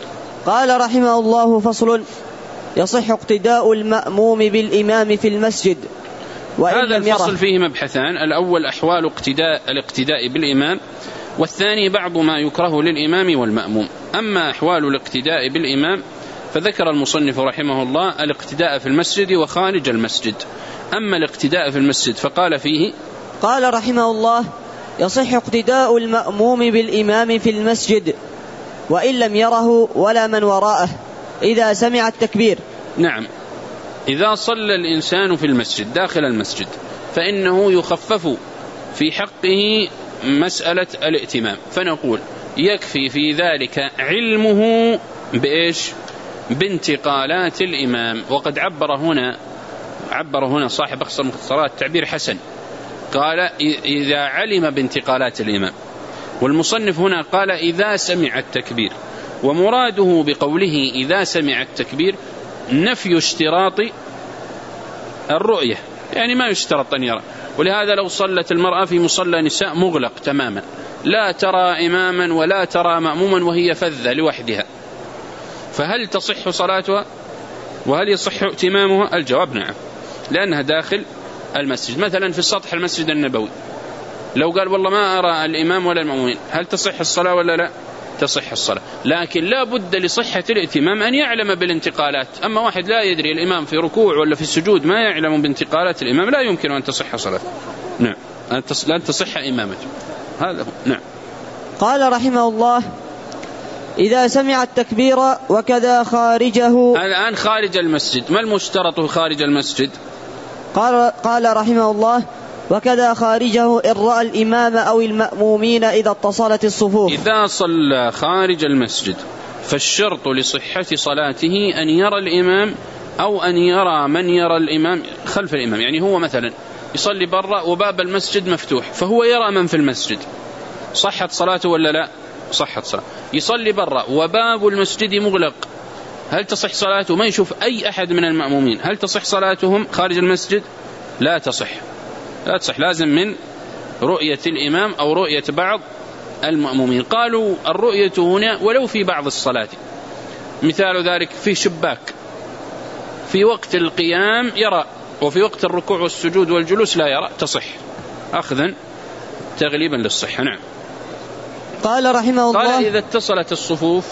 قال رحمه الله: فصل: يصح اقتداء المأموم بالإمام في المسجد وإن هذا لم يره. الفصل فيه مبحثان: الأول أحوال اقتداء الاقتداء بالإمام، والثاني بعض ما يكره للإمام والمأموم. أما أحوال الاقتداء بالإمام فذكر المصنف رحمه الله الاقتداء في المسجد وخارج المسجد. أما الاقتداء في المسجد فقال فيه: قال رحمه الله: يصح اقتداء المأموم بالإمام في المسجد وإن لم يره ولا من وراءه إذا سمع التكبير. نعم. إذا صلى الإنسان في المسجد داخل المسجد فإنه يخفف في حقه مسألة الائتمام، فنقول يكفي في ذلك علمه بإيش؟ بانتقالات الإمام. وقد عبر هنا عبر هنا صاحب أخصر المختصرات تعبير حسن، قال إذا علم بانتقالات الإمام، والمصنف هنا قال إذا سمع التكبير. ومراده بقوله إذا سمع التكبير نفي اشتراط الرؤية، يعني ما يشترط أن يرى. ولهذا لو صلت المرأة في مصلى نساء مغلق تماما، لا ترى إماما ولا ترى مأموما وهي فذة لوحدها، فهل تصح صلاتها وهل يصح ائتمامها؟ الجواب نعم، لأنها داخل المسجد. مثلا في سطح المسجد النبوي لو قال والله ما أرى الإمام ولا المأمومين، هل تصح الصلاة ولا لا؟ تصح الصلاة، لكن لا بد لصحة الائتمام أن يعلم بالانتقالات. أما واحد لا يدري الإمام في ركوع ولا في السجود، ما يعلم بانتقالات الإمام، لا يمكن أن تصح صلاة. نعم، لن تصح إمامته. هذا هو. نعم. قال رحمه الله: إذا سمع التكبير وكذا خارجه. الآن خارج المسجد، ما المشترط خارج المسجد؟ قال, قال رحمه الله: وكذا خارجه إن رأى الإمام أو المأمومين إذا اتصلت الصفوف. إذا صلى خارج المسجد فالشرط لصحة صلاته أن يرى الإمام أو أن يرى من يرى الإمام خلف الإمام. يعني هو مثلا يصلي برا وباب المسجد مفتوح، فهو يرى من في المسجد، صحت صلاته ولا لا؟ صحت صلاته. يصلي برا وباب المسجد مغلق، هل تصح صلاته؟ ما يشوف أي أحد من المأمومين، هل تصح صلاتهم خارج المسجد؟ لا تصح، لا تصح، لازم من رؤية الإمام أو رؤية بعض المأمومين. قالوا الرؤية هنا ولو في بعض الصلاة، مثال ذلك في شباك في وقت القيام يرى، وفي وقت الركوع والسجود والجلوس لا يرى، تصح أخذا تغليبا للصحة. نعم. قال رحمه الله: قال إذا اتصلت الصفوف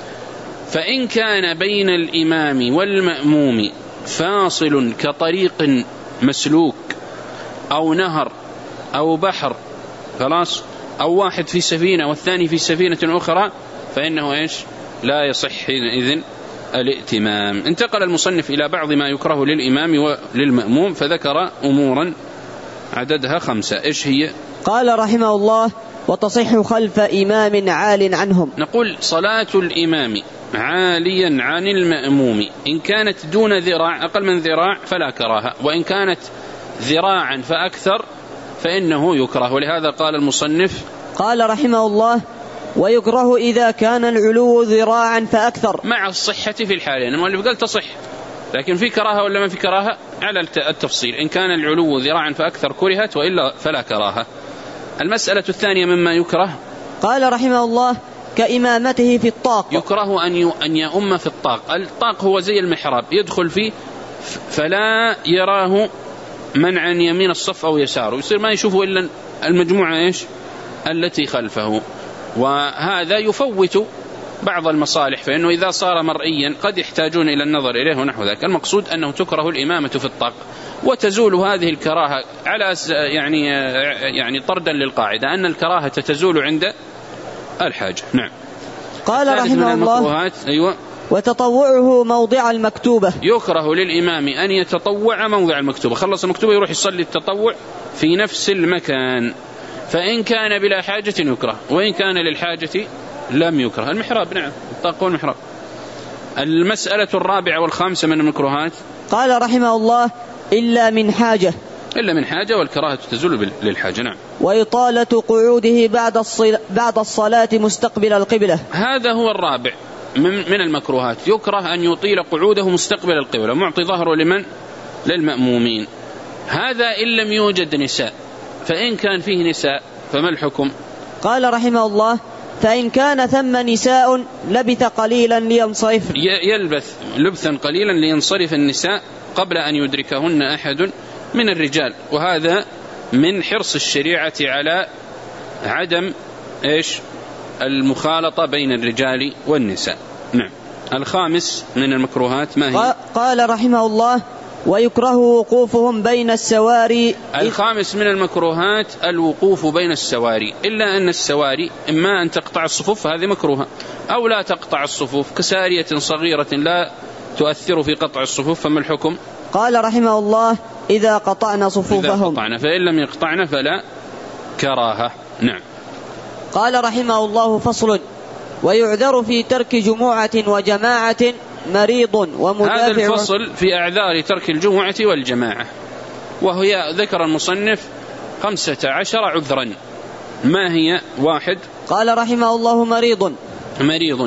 فإن كان بين الإمام والمأموم فاصل كطريق مسلوك أو نهر أو بحر، خلاص، أو واحد في سفينة والثاني في سفينة أخرى، فإنه إيش؟ لا يصح حينئذ الائتمام. انتقل المصنف إلى بعض ما يكره للإمام وللمأموم، فذكر أمورا عددها خمسة. إيش هي؟ قال رحمه الله: وتصح خلف إمام عال عنهم. نقول صلاة الإمام عاليا عن المأموم إن كانت دون ذراع، أقل من ذراع، فلا كراهة، وإن كانت ذراعا فأكثر فإنه يكره. ولهذا قال المصنف: قال رحمه الله: ويكره إذا كان العلو ذراعا فأكثر، مع الصحة في الحالين. المؤلف قال تصح، لكن في كراهة ولا ما في كراهة؟ على التفصيل. إن كان العلو ذراعا فأكثر كرهت، وإلا فلا كراهة. المسألة الثانية مما يكره، قال رحمه الله: كإمامته في الطاق. يكره أن أن يؤم في الطاق. الطاق هو زي المحراب، يدخل فيه فلا يراه من عن يمين الصف أو يساره، يصير ما يشوفه إلا المجموعة إيش التي خلفه، وهذا يفوت بعض المصالح، فإنه إذا صار مرئيا قد يحتاجون إلى النظر إليه ونحو ذلك. المقصود أنه تكره الإمامة في الطاق، وتزول هذه الكراهة على يعني يعني طردا للقاعدة أن الكراهة تزول عند الحاجة. نعم. قال رحمه الله: أيوة. وتطوعه موضع المكتوبة. يكره للإمام أن يتطوع موضع المكتوبة، خلص المكتوبة يروح يصلي التطوع في نفس المكان، فإن كان بلا حاجة يكره، وإن كان للحاجة لم يكره. المحراب، نعم، الطاق والمحراب. المسألة الرابعة والخامسة من المكروهات، قال رحمه الله: إلا من حاجة. إلا من حاجة، والكراهة تزول للحاجة. نعم. وإطالة قعوده بعد الصلاة, بعد الصلاة مستقبل القبلة. هذا هو الرابع من المكروهات، يكره أن يطيل قعوده مستقبل القبلة، معطي ظهره لمن؟ للمأمومين. هذا إن لم يوجد نساء، فإن كان فيه نساء فما الحكم؟ قال رحمه الله: فإن كان ثم نساء لبث قليلا لينصرف. يلبث لبثا قليلا لينصرف النساء قبل أن يدركهن أحد من الرجال، وهذا من حرص الشريعة على عدم إيش المخالطة بين الرجال والنساء. نعم. الخامس من المكروهات ما هي؟ قال رحمه الله: ويكره وقوفهم بين السواري. الخامس من المكروهات الوقوف بين السواري، إلا أن السواري إما أن تقطع الصفوف، هذه مكروهة، أو لا تقطع الصفوف كسارية صغيرة لا تؤثر في قطع الصفوف، فما الحكم؟ قال رحمه الله: إذا قطعنا صفوفهم. إذا قطعنا، فإن لم يقطعنا فلا كراهة. نعم. قال رحمه الله: فصل: ويعذر في ترك جمعة وجماعة مريض ومدافع. هذا الفصل في أعذار ترك الجمعة والجماعة، وهي ذكر المصنف خمسة عشر عذرا. ما هي؟ واحد، قال رحمه الله: مريض. مريض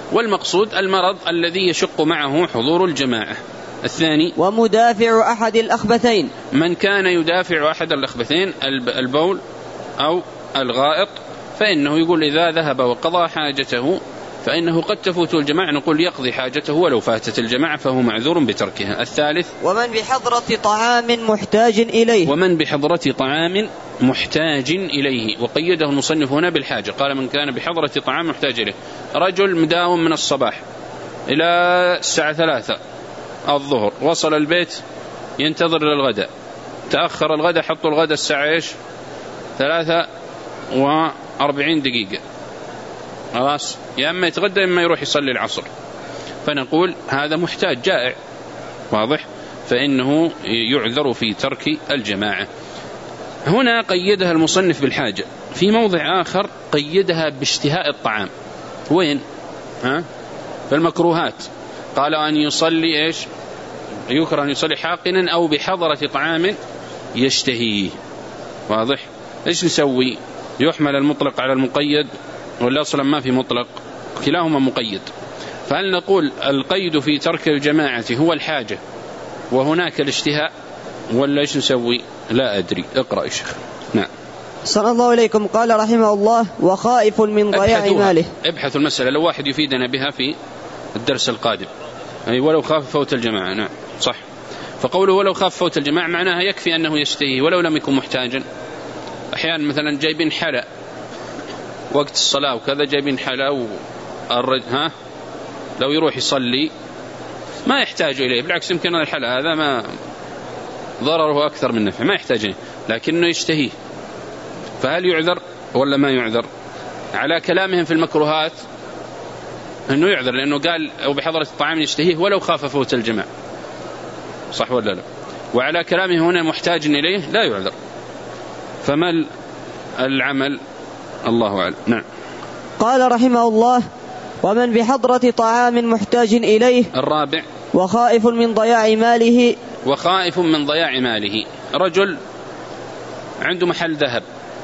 والمقصود المرض الذي يشق معه حضور الجماعة. الثاني ومدافع أحد الأخبثين، من كان يدافع أحد الأخبثين البول أو الغائط، فإنه يقول إذا ذهب وقضى حاجته فإنه قد تفوت الجماعة، نقول يقضي حاجته ولو فاتت الجماعة فهو معذور بتركها. الثالث ومن بحضرة طعام محتاج إليه، ومن بحضرة طعام محتاج إليه، وقيده المصنف هنا بالحاجة، قال من كان بحضرة طعام محتاج إليه. رجل مداوم من الصباح إلى الساعة ثلاثة الظهر، وصل البيت ينتظر للغداء، تأخر الغداء، حطوا الغداء الساعة إيش ثلاثة وأربعين دقيقة، خلاص يا أما يتغدى إما يروح يصلي العصر، فنقول هذا محتاج جائع، واضح، فإنه يعذر في ترك الجماعة. هنا قيدها المصنف بالحاجة. في موضع آخر قيدها باشتهاء الطعام. وين؟ ها؟ في المكروهات قال أن يصلي إيش؟ يكره أن يصلي حاقنا أو بحضرة طعام يشتهيه، واضح. إيش نسوي؟ يحمل المطلق على المقيد ولا أصلا ما في مطلق؟ كلاهما مقيد. فهل نقول القيد في ترك الجماعة هو الحاجة وهناك الاشتهاء، ولا إيش نسوي؟ لا أدري، اقرأ يا شيخ. نعم. صلى الله عليكم. قال رحمه الله وخائف من ضياع ماله. ابحثوا المسألة لو واحد يفيدنا بها في الدرس القادم، أي ولو خاف فوت الجماعة. نعم صح. فقوله ولو خاف فوت الجماعة معناها يكفي أنه يشتهي ولو لم يكن محتاجا. أحيانا مثلا جايبين حلا وقت الصلاة وكذا، جايبين حلا والرج... ها لو يروح يصلي ما يحتاج إليه، بالعكس يمكن الحلا هذا ما ضرره أكثر من نفعه، ما يحتاج إليه لكنه يشتهيه، فهل يعذر ولا ما يعذر؟ على كلامهم في المكروهات أنه يعذر، لأنه قال أو بحضرة الطعام يشتهيه ولو خاف فوت الجماعة، صح ولا لا؟ وعلى كلامه هنا محتاج إليه لا يعذر. فما العمل؟ الله أعلم. نعم. قال رحمه الله ومن بحضرة طعام محتاج إليه. الرابع وخائف من ضياع ماله. وخائف من ضياع ماله، رجل عنده محل ذهب،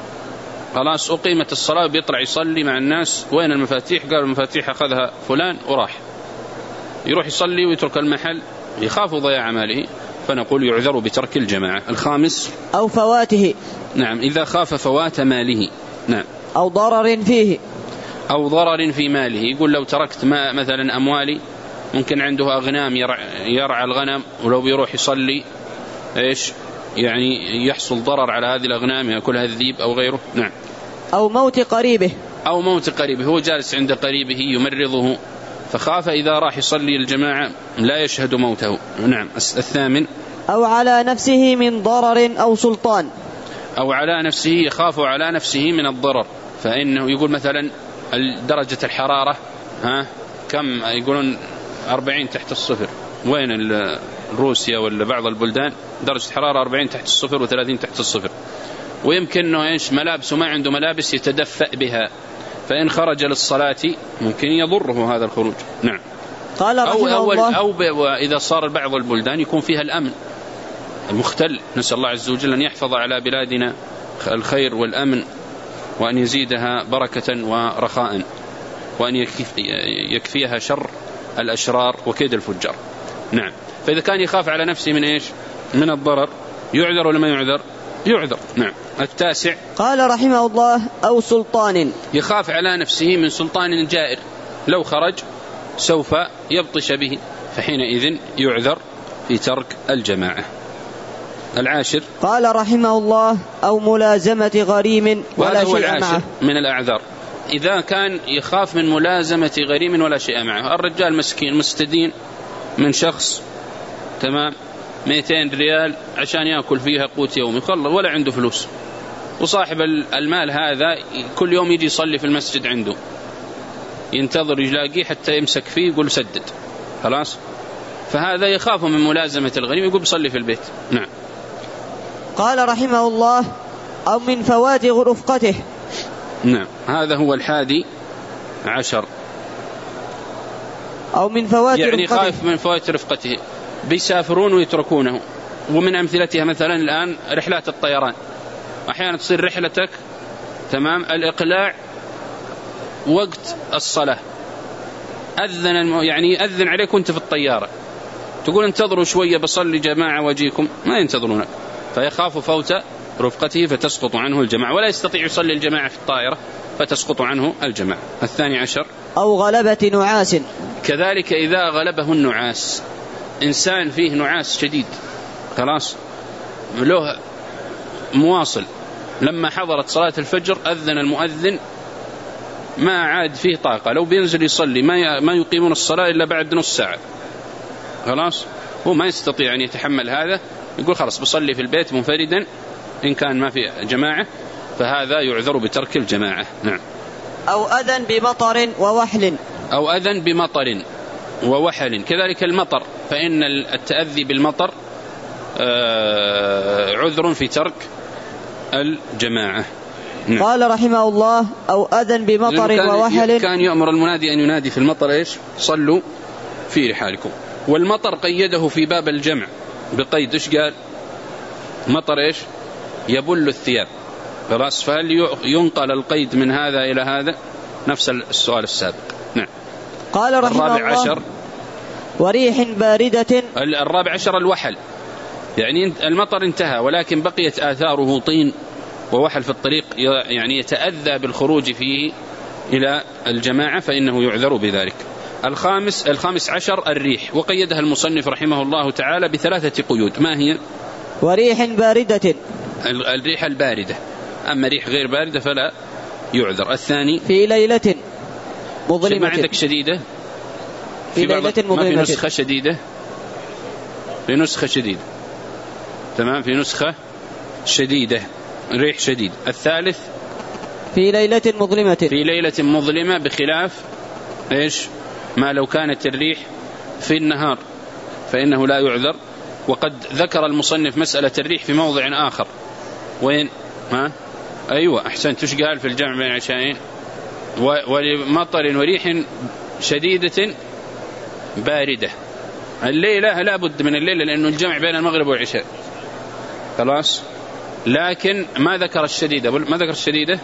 خلاص أقيمت الصلاة بيطلع يصلي مع الناس، وين المفاتيح؟ قالوا المفاتيح أخذها فلان وراح، يروح يصلي ويترك المحل، يخاف ضياع ماله، فنقول يعذر بترك الجماعة. الخامس أو فواته. نعم، إذا خاف فوات ماله. نعم. أو ضرر فيه. أو ضرر في ماله، يقول لو تركت ما مثلا أموالي، ممكن عنده أغنام يرعى, يرعى الغنم، ولو بيروح يصلي إيش يعني يحصل ضرر على هذه الأغنام، يأكلها الذيب أو غيره. نعم. أو موت قريبه. أو موت قريبه، هو جالس عند قريبه يمرضه، فخاف إذا راح يصلي الجماعة لا يشهد موته. نعم. الثامن أو على نفسه من ضرر أو سلطان. أو على نفسه، يخاف على نفسه من الضرر، فإنه يقول مثلا درجة الحرارة ها كم؟ يقولون أربعين تحت الصفر، وين روسيا ولا بعض البلدان درجة حرارة أربعين تحت الصفر وثلاثين تحت الصفر، ويمكن أنه إيش ملابسه ما عنده ملابس يتدفأ بها، فإن خرج للصلاة ممكن يضره هذا الخروج. نعم. قال أو, أو, الله أو وإذا صار بعض البلدان يكون فيها الأمن المختل، نسأل الله عز وجل أن يحفظ على بلادنا الخير والأمن، وأن يزيدها بركة ورخاء، وأن يكفيها شر الأشرار وكيد الفجار. نعم. فإذا كان يخاف على نفسه من إيش؟ من الضرر، يعذر ولا ما يعذر؟ يعذر. نعم. التاسع قال رحمه الله أو سلطان، يخاف على نفسه من سلطان جائر، لو خرج سوف يبطش به، فحينئذ يعذر في ترك الجماعة. العاشر قال رحمه الله أو ملازمة غريم ولا شيء معه. من الأعذار إذا كان يخاف من ملازمة غريم ولا شيء معه، الرجال مسكين مستدين من شخص تمام مئتين ريال عشان يأكل فيها قوت يومي، خلص ولا عنده فلوس، وصاحب المال هذا كل يوم يجي يصلي في المسجد عنده، ينتظر يلاقيه حتى يمسك فيه يقول سدد، خلاص، فهذا يخاف من ملازمة الغريم، يقول بصلي في البيت. نعم. قال رحمه الله أو من فوات رفقته. نعم. هذا هو الحادي عشر. أو من فوات يعني رفقته، خايف من فوات رفقته، بيسافرون ويتركونه. ومن أمثلتها مثلا الآن رحلات الطيران، أحيانا تصير رحلتك تمام الإقلاع وقت الصلاة، أذن يعني يأذن عليك وانت في الطيارة، تقول انتظروا شوية بصلي جماعة واجيكم، ما ينتظرونك، فيخاف فوت رفقته فتسقط عنه الجماعة، ولا يستطيع يصلي الجماعة في الطائرة فتسقط عنه الجماعة. الثاني عشر أو غلبة نعاس، كذلك إذا غلبه النعاس، إنسان فيه نعاس شديد خلاص له مواصل، لما حضرت صلاة الفجر أذن المؤذن ما عاد فيه طاقة، لو بينزل يصلي ما ما يقيمون الصلاة إلا بعد نص ساعة خلاص، هو ما يستطيع أن يتحمل هذا، يقول خلاص بصلي في البيت منفردا إن كان ما في جماعة، فهذا يعذر بترك الجماعة. نعم. أو أذن بمطر ووحل، أو أذن بمطر ووحل، كذلك المطر، فإن التأذي بالمطر عذر في ترك الجماعة. نعم. قال رحمه الله أو أذن بمطر كان ووحل، كان يأمر المنادي أن ينادي في المطر إيش؟ صلوا في رحالكم. والمطر قيده في باب الجمع بقيد، إيش قال؟ مطر إيش؟ يبل الثياب خلاص، فهل ينقل القيد من هذا إلى هذا؟ نفس السؤال السابق. نعم. قال رحمه الرابع الله عشر وريح باردة، الرابع عشر الوحل، يعني المطر انتهى ولكن بقيت آثاره طين ووحل في الطريق، يعني يتأذى بالخروج فيه إلى الجماعة، فإنه يعذر بذلك. الخامس الخامس عشر الريح، وقيدها المصنف رحمه الله تعالى بثلاثة قيود. ما هي؟ وريح باردة، الريح الباردة، أما ريح غير باردة فلا يعذر. الثاني في ليلة مظلمة، ما عندك شديدة؟ في, في ليلة مظلمة، ما في نسخة شديدة، في نسخة شديدة تمام، في نسخة شديدة ريح شديد. الثالث في ليلة مظلمة، في ليلة مظلمة، بخلاف إيش ما لو كانت الريح في النهار فإنه لا يعذر. وقد ذكر المصنف مسألة الريح في موضع آخر، وين؟ ها؟ أيوة أحسنت، إيش قال في الجمع بين عشاءين؟ ولمطر وريح شديدة باردة، الليلة لا بد من الليلة لأنه الجمع بين المغرب والعشاء خلاص، لكن ما ذكر الشديدة، ما ذكر الشديدة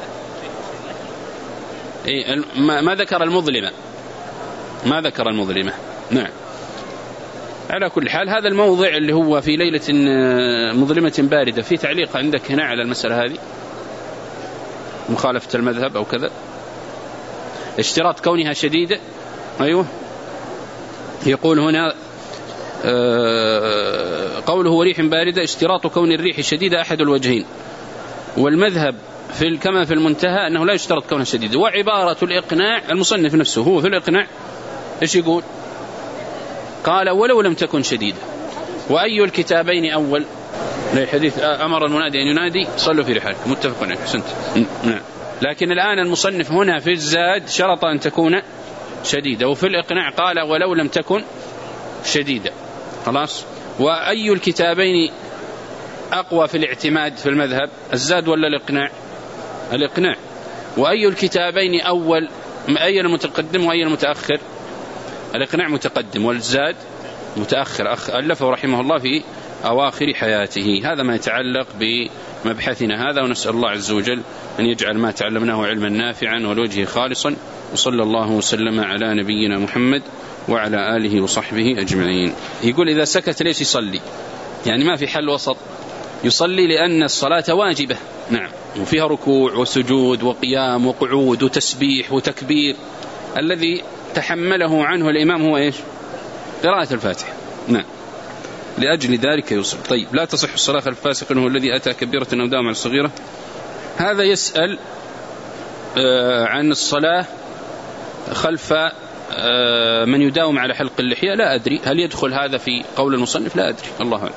إيه، ما ذكر المظلمة، ما ذكر المظلمة. نعم. على كل حال هذا الموضع اللي هو في ليلة مظلمة باردة، في تعليق عندك هنا على المسألة هذه؟ مخالفة المذهب أو كذا؟ اشتراط كونها شديدة، أيوه، يقول هنا قوله وريح باردة اشتراط كون الريح شديدة أحد الوجهين، والمذهب في كما في المنتهى أنه لا يشترط كونها شديدة. وعبارة الإقناع المصنف نفسه هو في الإقناع إيش يقول؟ قال ولو لم تكن شديدة. وأي الكتابين أول؟ حديث أمر المنادي أن ينادي صلوا في رحالكم، متفق عليه. حسنت. نعم. لكن الآن المصنف هنا في الزاد شرط أن تكون شديدة، وفي الإقناع قال ولو لم تكن شديدة خلاص. وأي الكتابين أقوى في الاعتماد في المذهب، الزاد ولا الإقناع؟ الإقناع. وأي الكتابين أول، أي المتقدم وأي المتأخر؟ الإقناع متقدم والزاد متأخر، ألفه رحمه الله في أواخر حياته. هذا ما يتعلق بمبحثنا هذا، ونسأل الله عز وجل أن يجعل ما تعلمناه علما نافعا والوجه خالصا، وصلى الله وسلم على نبينا محمد وعلى آله وصحبه أجمعين. يقول إذا سكت ليش يصلي؟ يعني ما في حل وسط، يصلي لأن الصلاة واجبة، نعم، وفيها ركوع وسجود وقيام وقعود وتسبيح وتكبير، الذي تحمله عنه الإمام هو إيش؟ قراءة الفاتحة، نعم، لأجل ذلك يصلي. طيب لا تصح الصلاة خلف فاسق هو الذي أتى كبيرة أو دام على الصغيرة. هذا يسأل آه عن الصلاة خلف آه من يداوم على حلق اللحية، لا أدري هل يدخل هذا في قول المصنف، لا أدري، الله أعلم.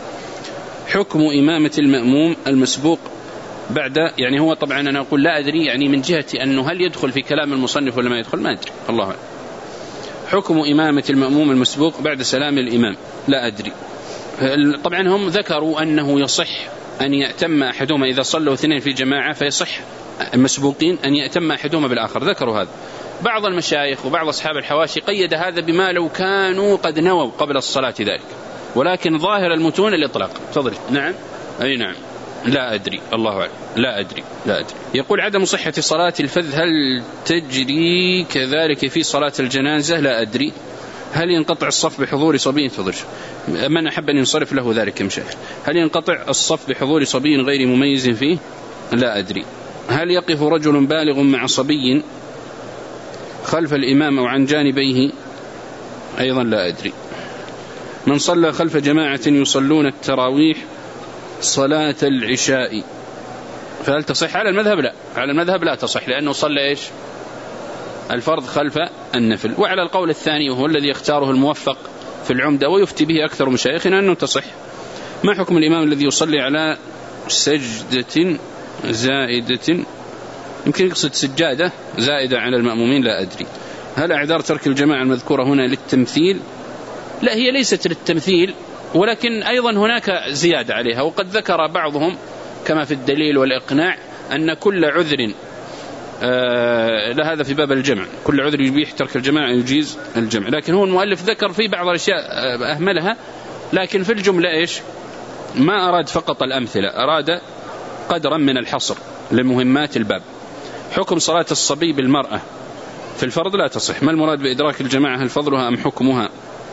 حكم إمامة المأموم المسبوق بعد، يعني هو طبعا أنا أقول لا أدري، يعني من جهة أنه هل يدخل في كلام المصنف ولا ما يدخل، ما أدري، الله أعلم. حكم إمامة المأموم المسبوق بعد سلام الإمام، لا أدري. طبعا هم ذكروا أنه يصح أن يأتم أحدهما إذا صلوا اثنين في جماعة، فيصح المسبوقين أن يأتم أحدهما بالآخر، ذكروا هذا. بعض المشايخ وبعض أصحاب الحواشي قيد هذا بما لو كانوا قد نووا قبل الصلاة ذلك، ولكن ظاهر المتون الإطلاق. تفضل. نعم، أي نعم، لا أدري، الله أعلم، لا أدري لا أدري. يقول عدم صحة صلاة الفذ هل تجري كذلك في صلاة الجنازة؟ لا أدري. هل ينقطع الصف بحضور صبي؟ تفضل من أحب أن ينصرف له ذلك مشايخ. هل ينقطع الصف بحضور صبي غير مميز فيه؟ لا أدري. هل يقف رجل بالغ مع صبي خلف الإمام أو عن جانبيه؟ أيضا لا أدري. من صلى خلف جماعة يصلون التراويح صلاة العشاء فهل تصح؟ على المذهب لا، على المذهب لا تصح، لأنه صلى إيش؟ الفرض خلف النفل. وعلى القول الثاني وهو الذي يختاره الموفق في العمدة ويفتي به أكثر مشايخنا أنه تصح. ما حكم الإمام الذي يصلي على سجدة زائدة؟ يمكن يقصد سجادة زائدة على المأمومين، لا أدري. هل أعذار ترك الجماعة المذكورة هنا للتمثيل؟ لا، هي ليست للتمثيل، ولكن أيضا هناك زيادة عليها. وقد ذكر بعضهم كما في الدليل والإقناع أن كل عذر آه لا، هذا في باب الجمع، كل عذر يبيح ترك الجماعة يجيز الجمع، لكن هو المؤلف ذكر في بعض الأشياء أهملها، لكن في الجملة إيش؟ ما أراد فقط الأمثلة، أراد قدرا من الحصر لمهمات الباب. حكم صلاة الصبي بالمرأة في الفرض لا تصح. ما المراد بإدراك الجماعة؟ هل فضلها أم حكمها؟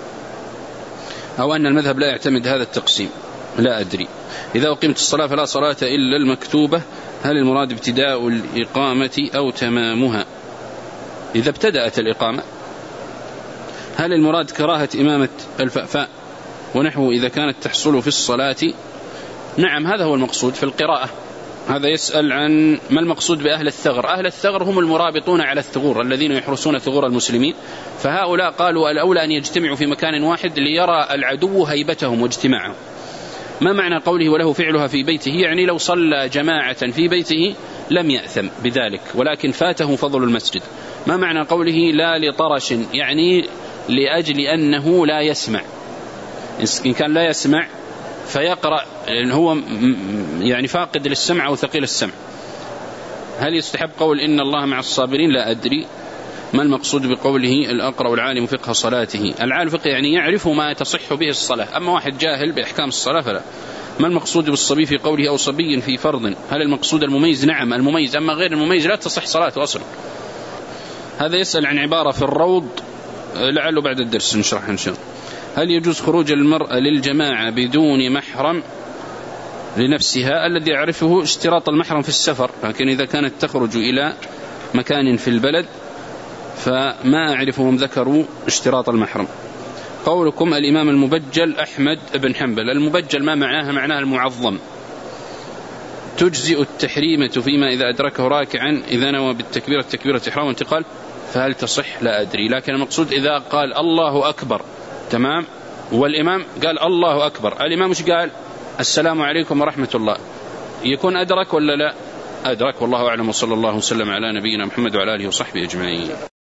أو أن المذهب لا يعتمد هذا التقسيم؟ لا أدري. إذا أقيمت الصلاة فلا صلاة إلا المكتوبة، هل المراد ابتداء الإقامة أو تمامها؟ إذا ابتدأت الإقامة. هل المراد كراهة إمامة الفأفاء ونحو إذا كانت تحصل في الصلاة؟ نعم، هذا هو المقصود في القراءة. هذا يسأل عن ما المقصود بأهل الثغر. أهل الثغر هم المرابطون على الثغور الذين يحرسون ثغور المسلمين، فهؤلاء قالوا الأولى أن يجتمعوا في مكان واحد ليرى العدو هيبتهم واجتماعهم. ما معنى قوله وله فعلها في بيته؟ يعني لو صلى جماعة في بيته لم يأثم بذلك، ولكن فاته فضل المسجد. ما معنى قوله لا لطرش؟ يعني لأجل أنه لا يسمع. إن كان لا يسمع فيقرأ هو يعني فاقد للسمع أو ثقيل السمع. هل يستحب قول إن الله مع الصابرين؟ لا أدري. ما المقصود بقوله الأقرأ العالم فقه صلاته؟ العالم فقه يعني يعرف ما تصح به الصلاة، أما واحد جاهل بأحكام الصلاة فلا. ما المقصود بالصبي في قوله أو صبي في فرض؟ هل المقصود المميز؟ نعم المميز، أما غير المميز لا تصح صلاته أصلا. هذا يسأل عن عبارة في الروض، لعله بعد الدرس نشرح إن شاء الله. هل يجوز خروج المرأة للجماعة بدون محرم لنفسها؟ الذي يعرفه اشتراط المحرم في السفر، لكن إذا كانت تخرج إلى مكان في البلد فما أعرفهم ذكروا اشتراط المحرم. قولكم الإمام المبجل أحمد بن حنبل، المبجل ما معناها؟ معناها المعظم. تجزئ التحريمة فيما إذا أدركه راكعا إذا نوى بالتكبيرة تكبيرة إحرام وانتقال، فهل تصح؟ لا أدري. لكن المقصود إذا قال الله أكبر تمام والإمام قال الله أكبر، الإمام مش قال السلام عليكم ورحمة الله، يكون أدرك ولا لا؟ أدرك، والله أعلم، وصلى الله وسلم على نبينا محمد وعلى آله وصحبه أجمعين.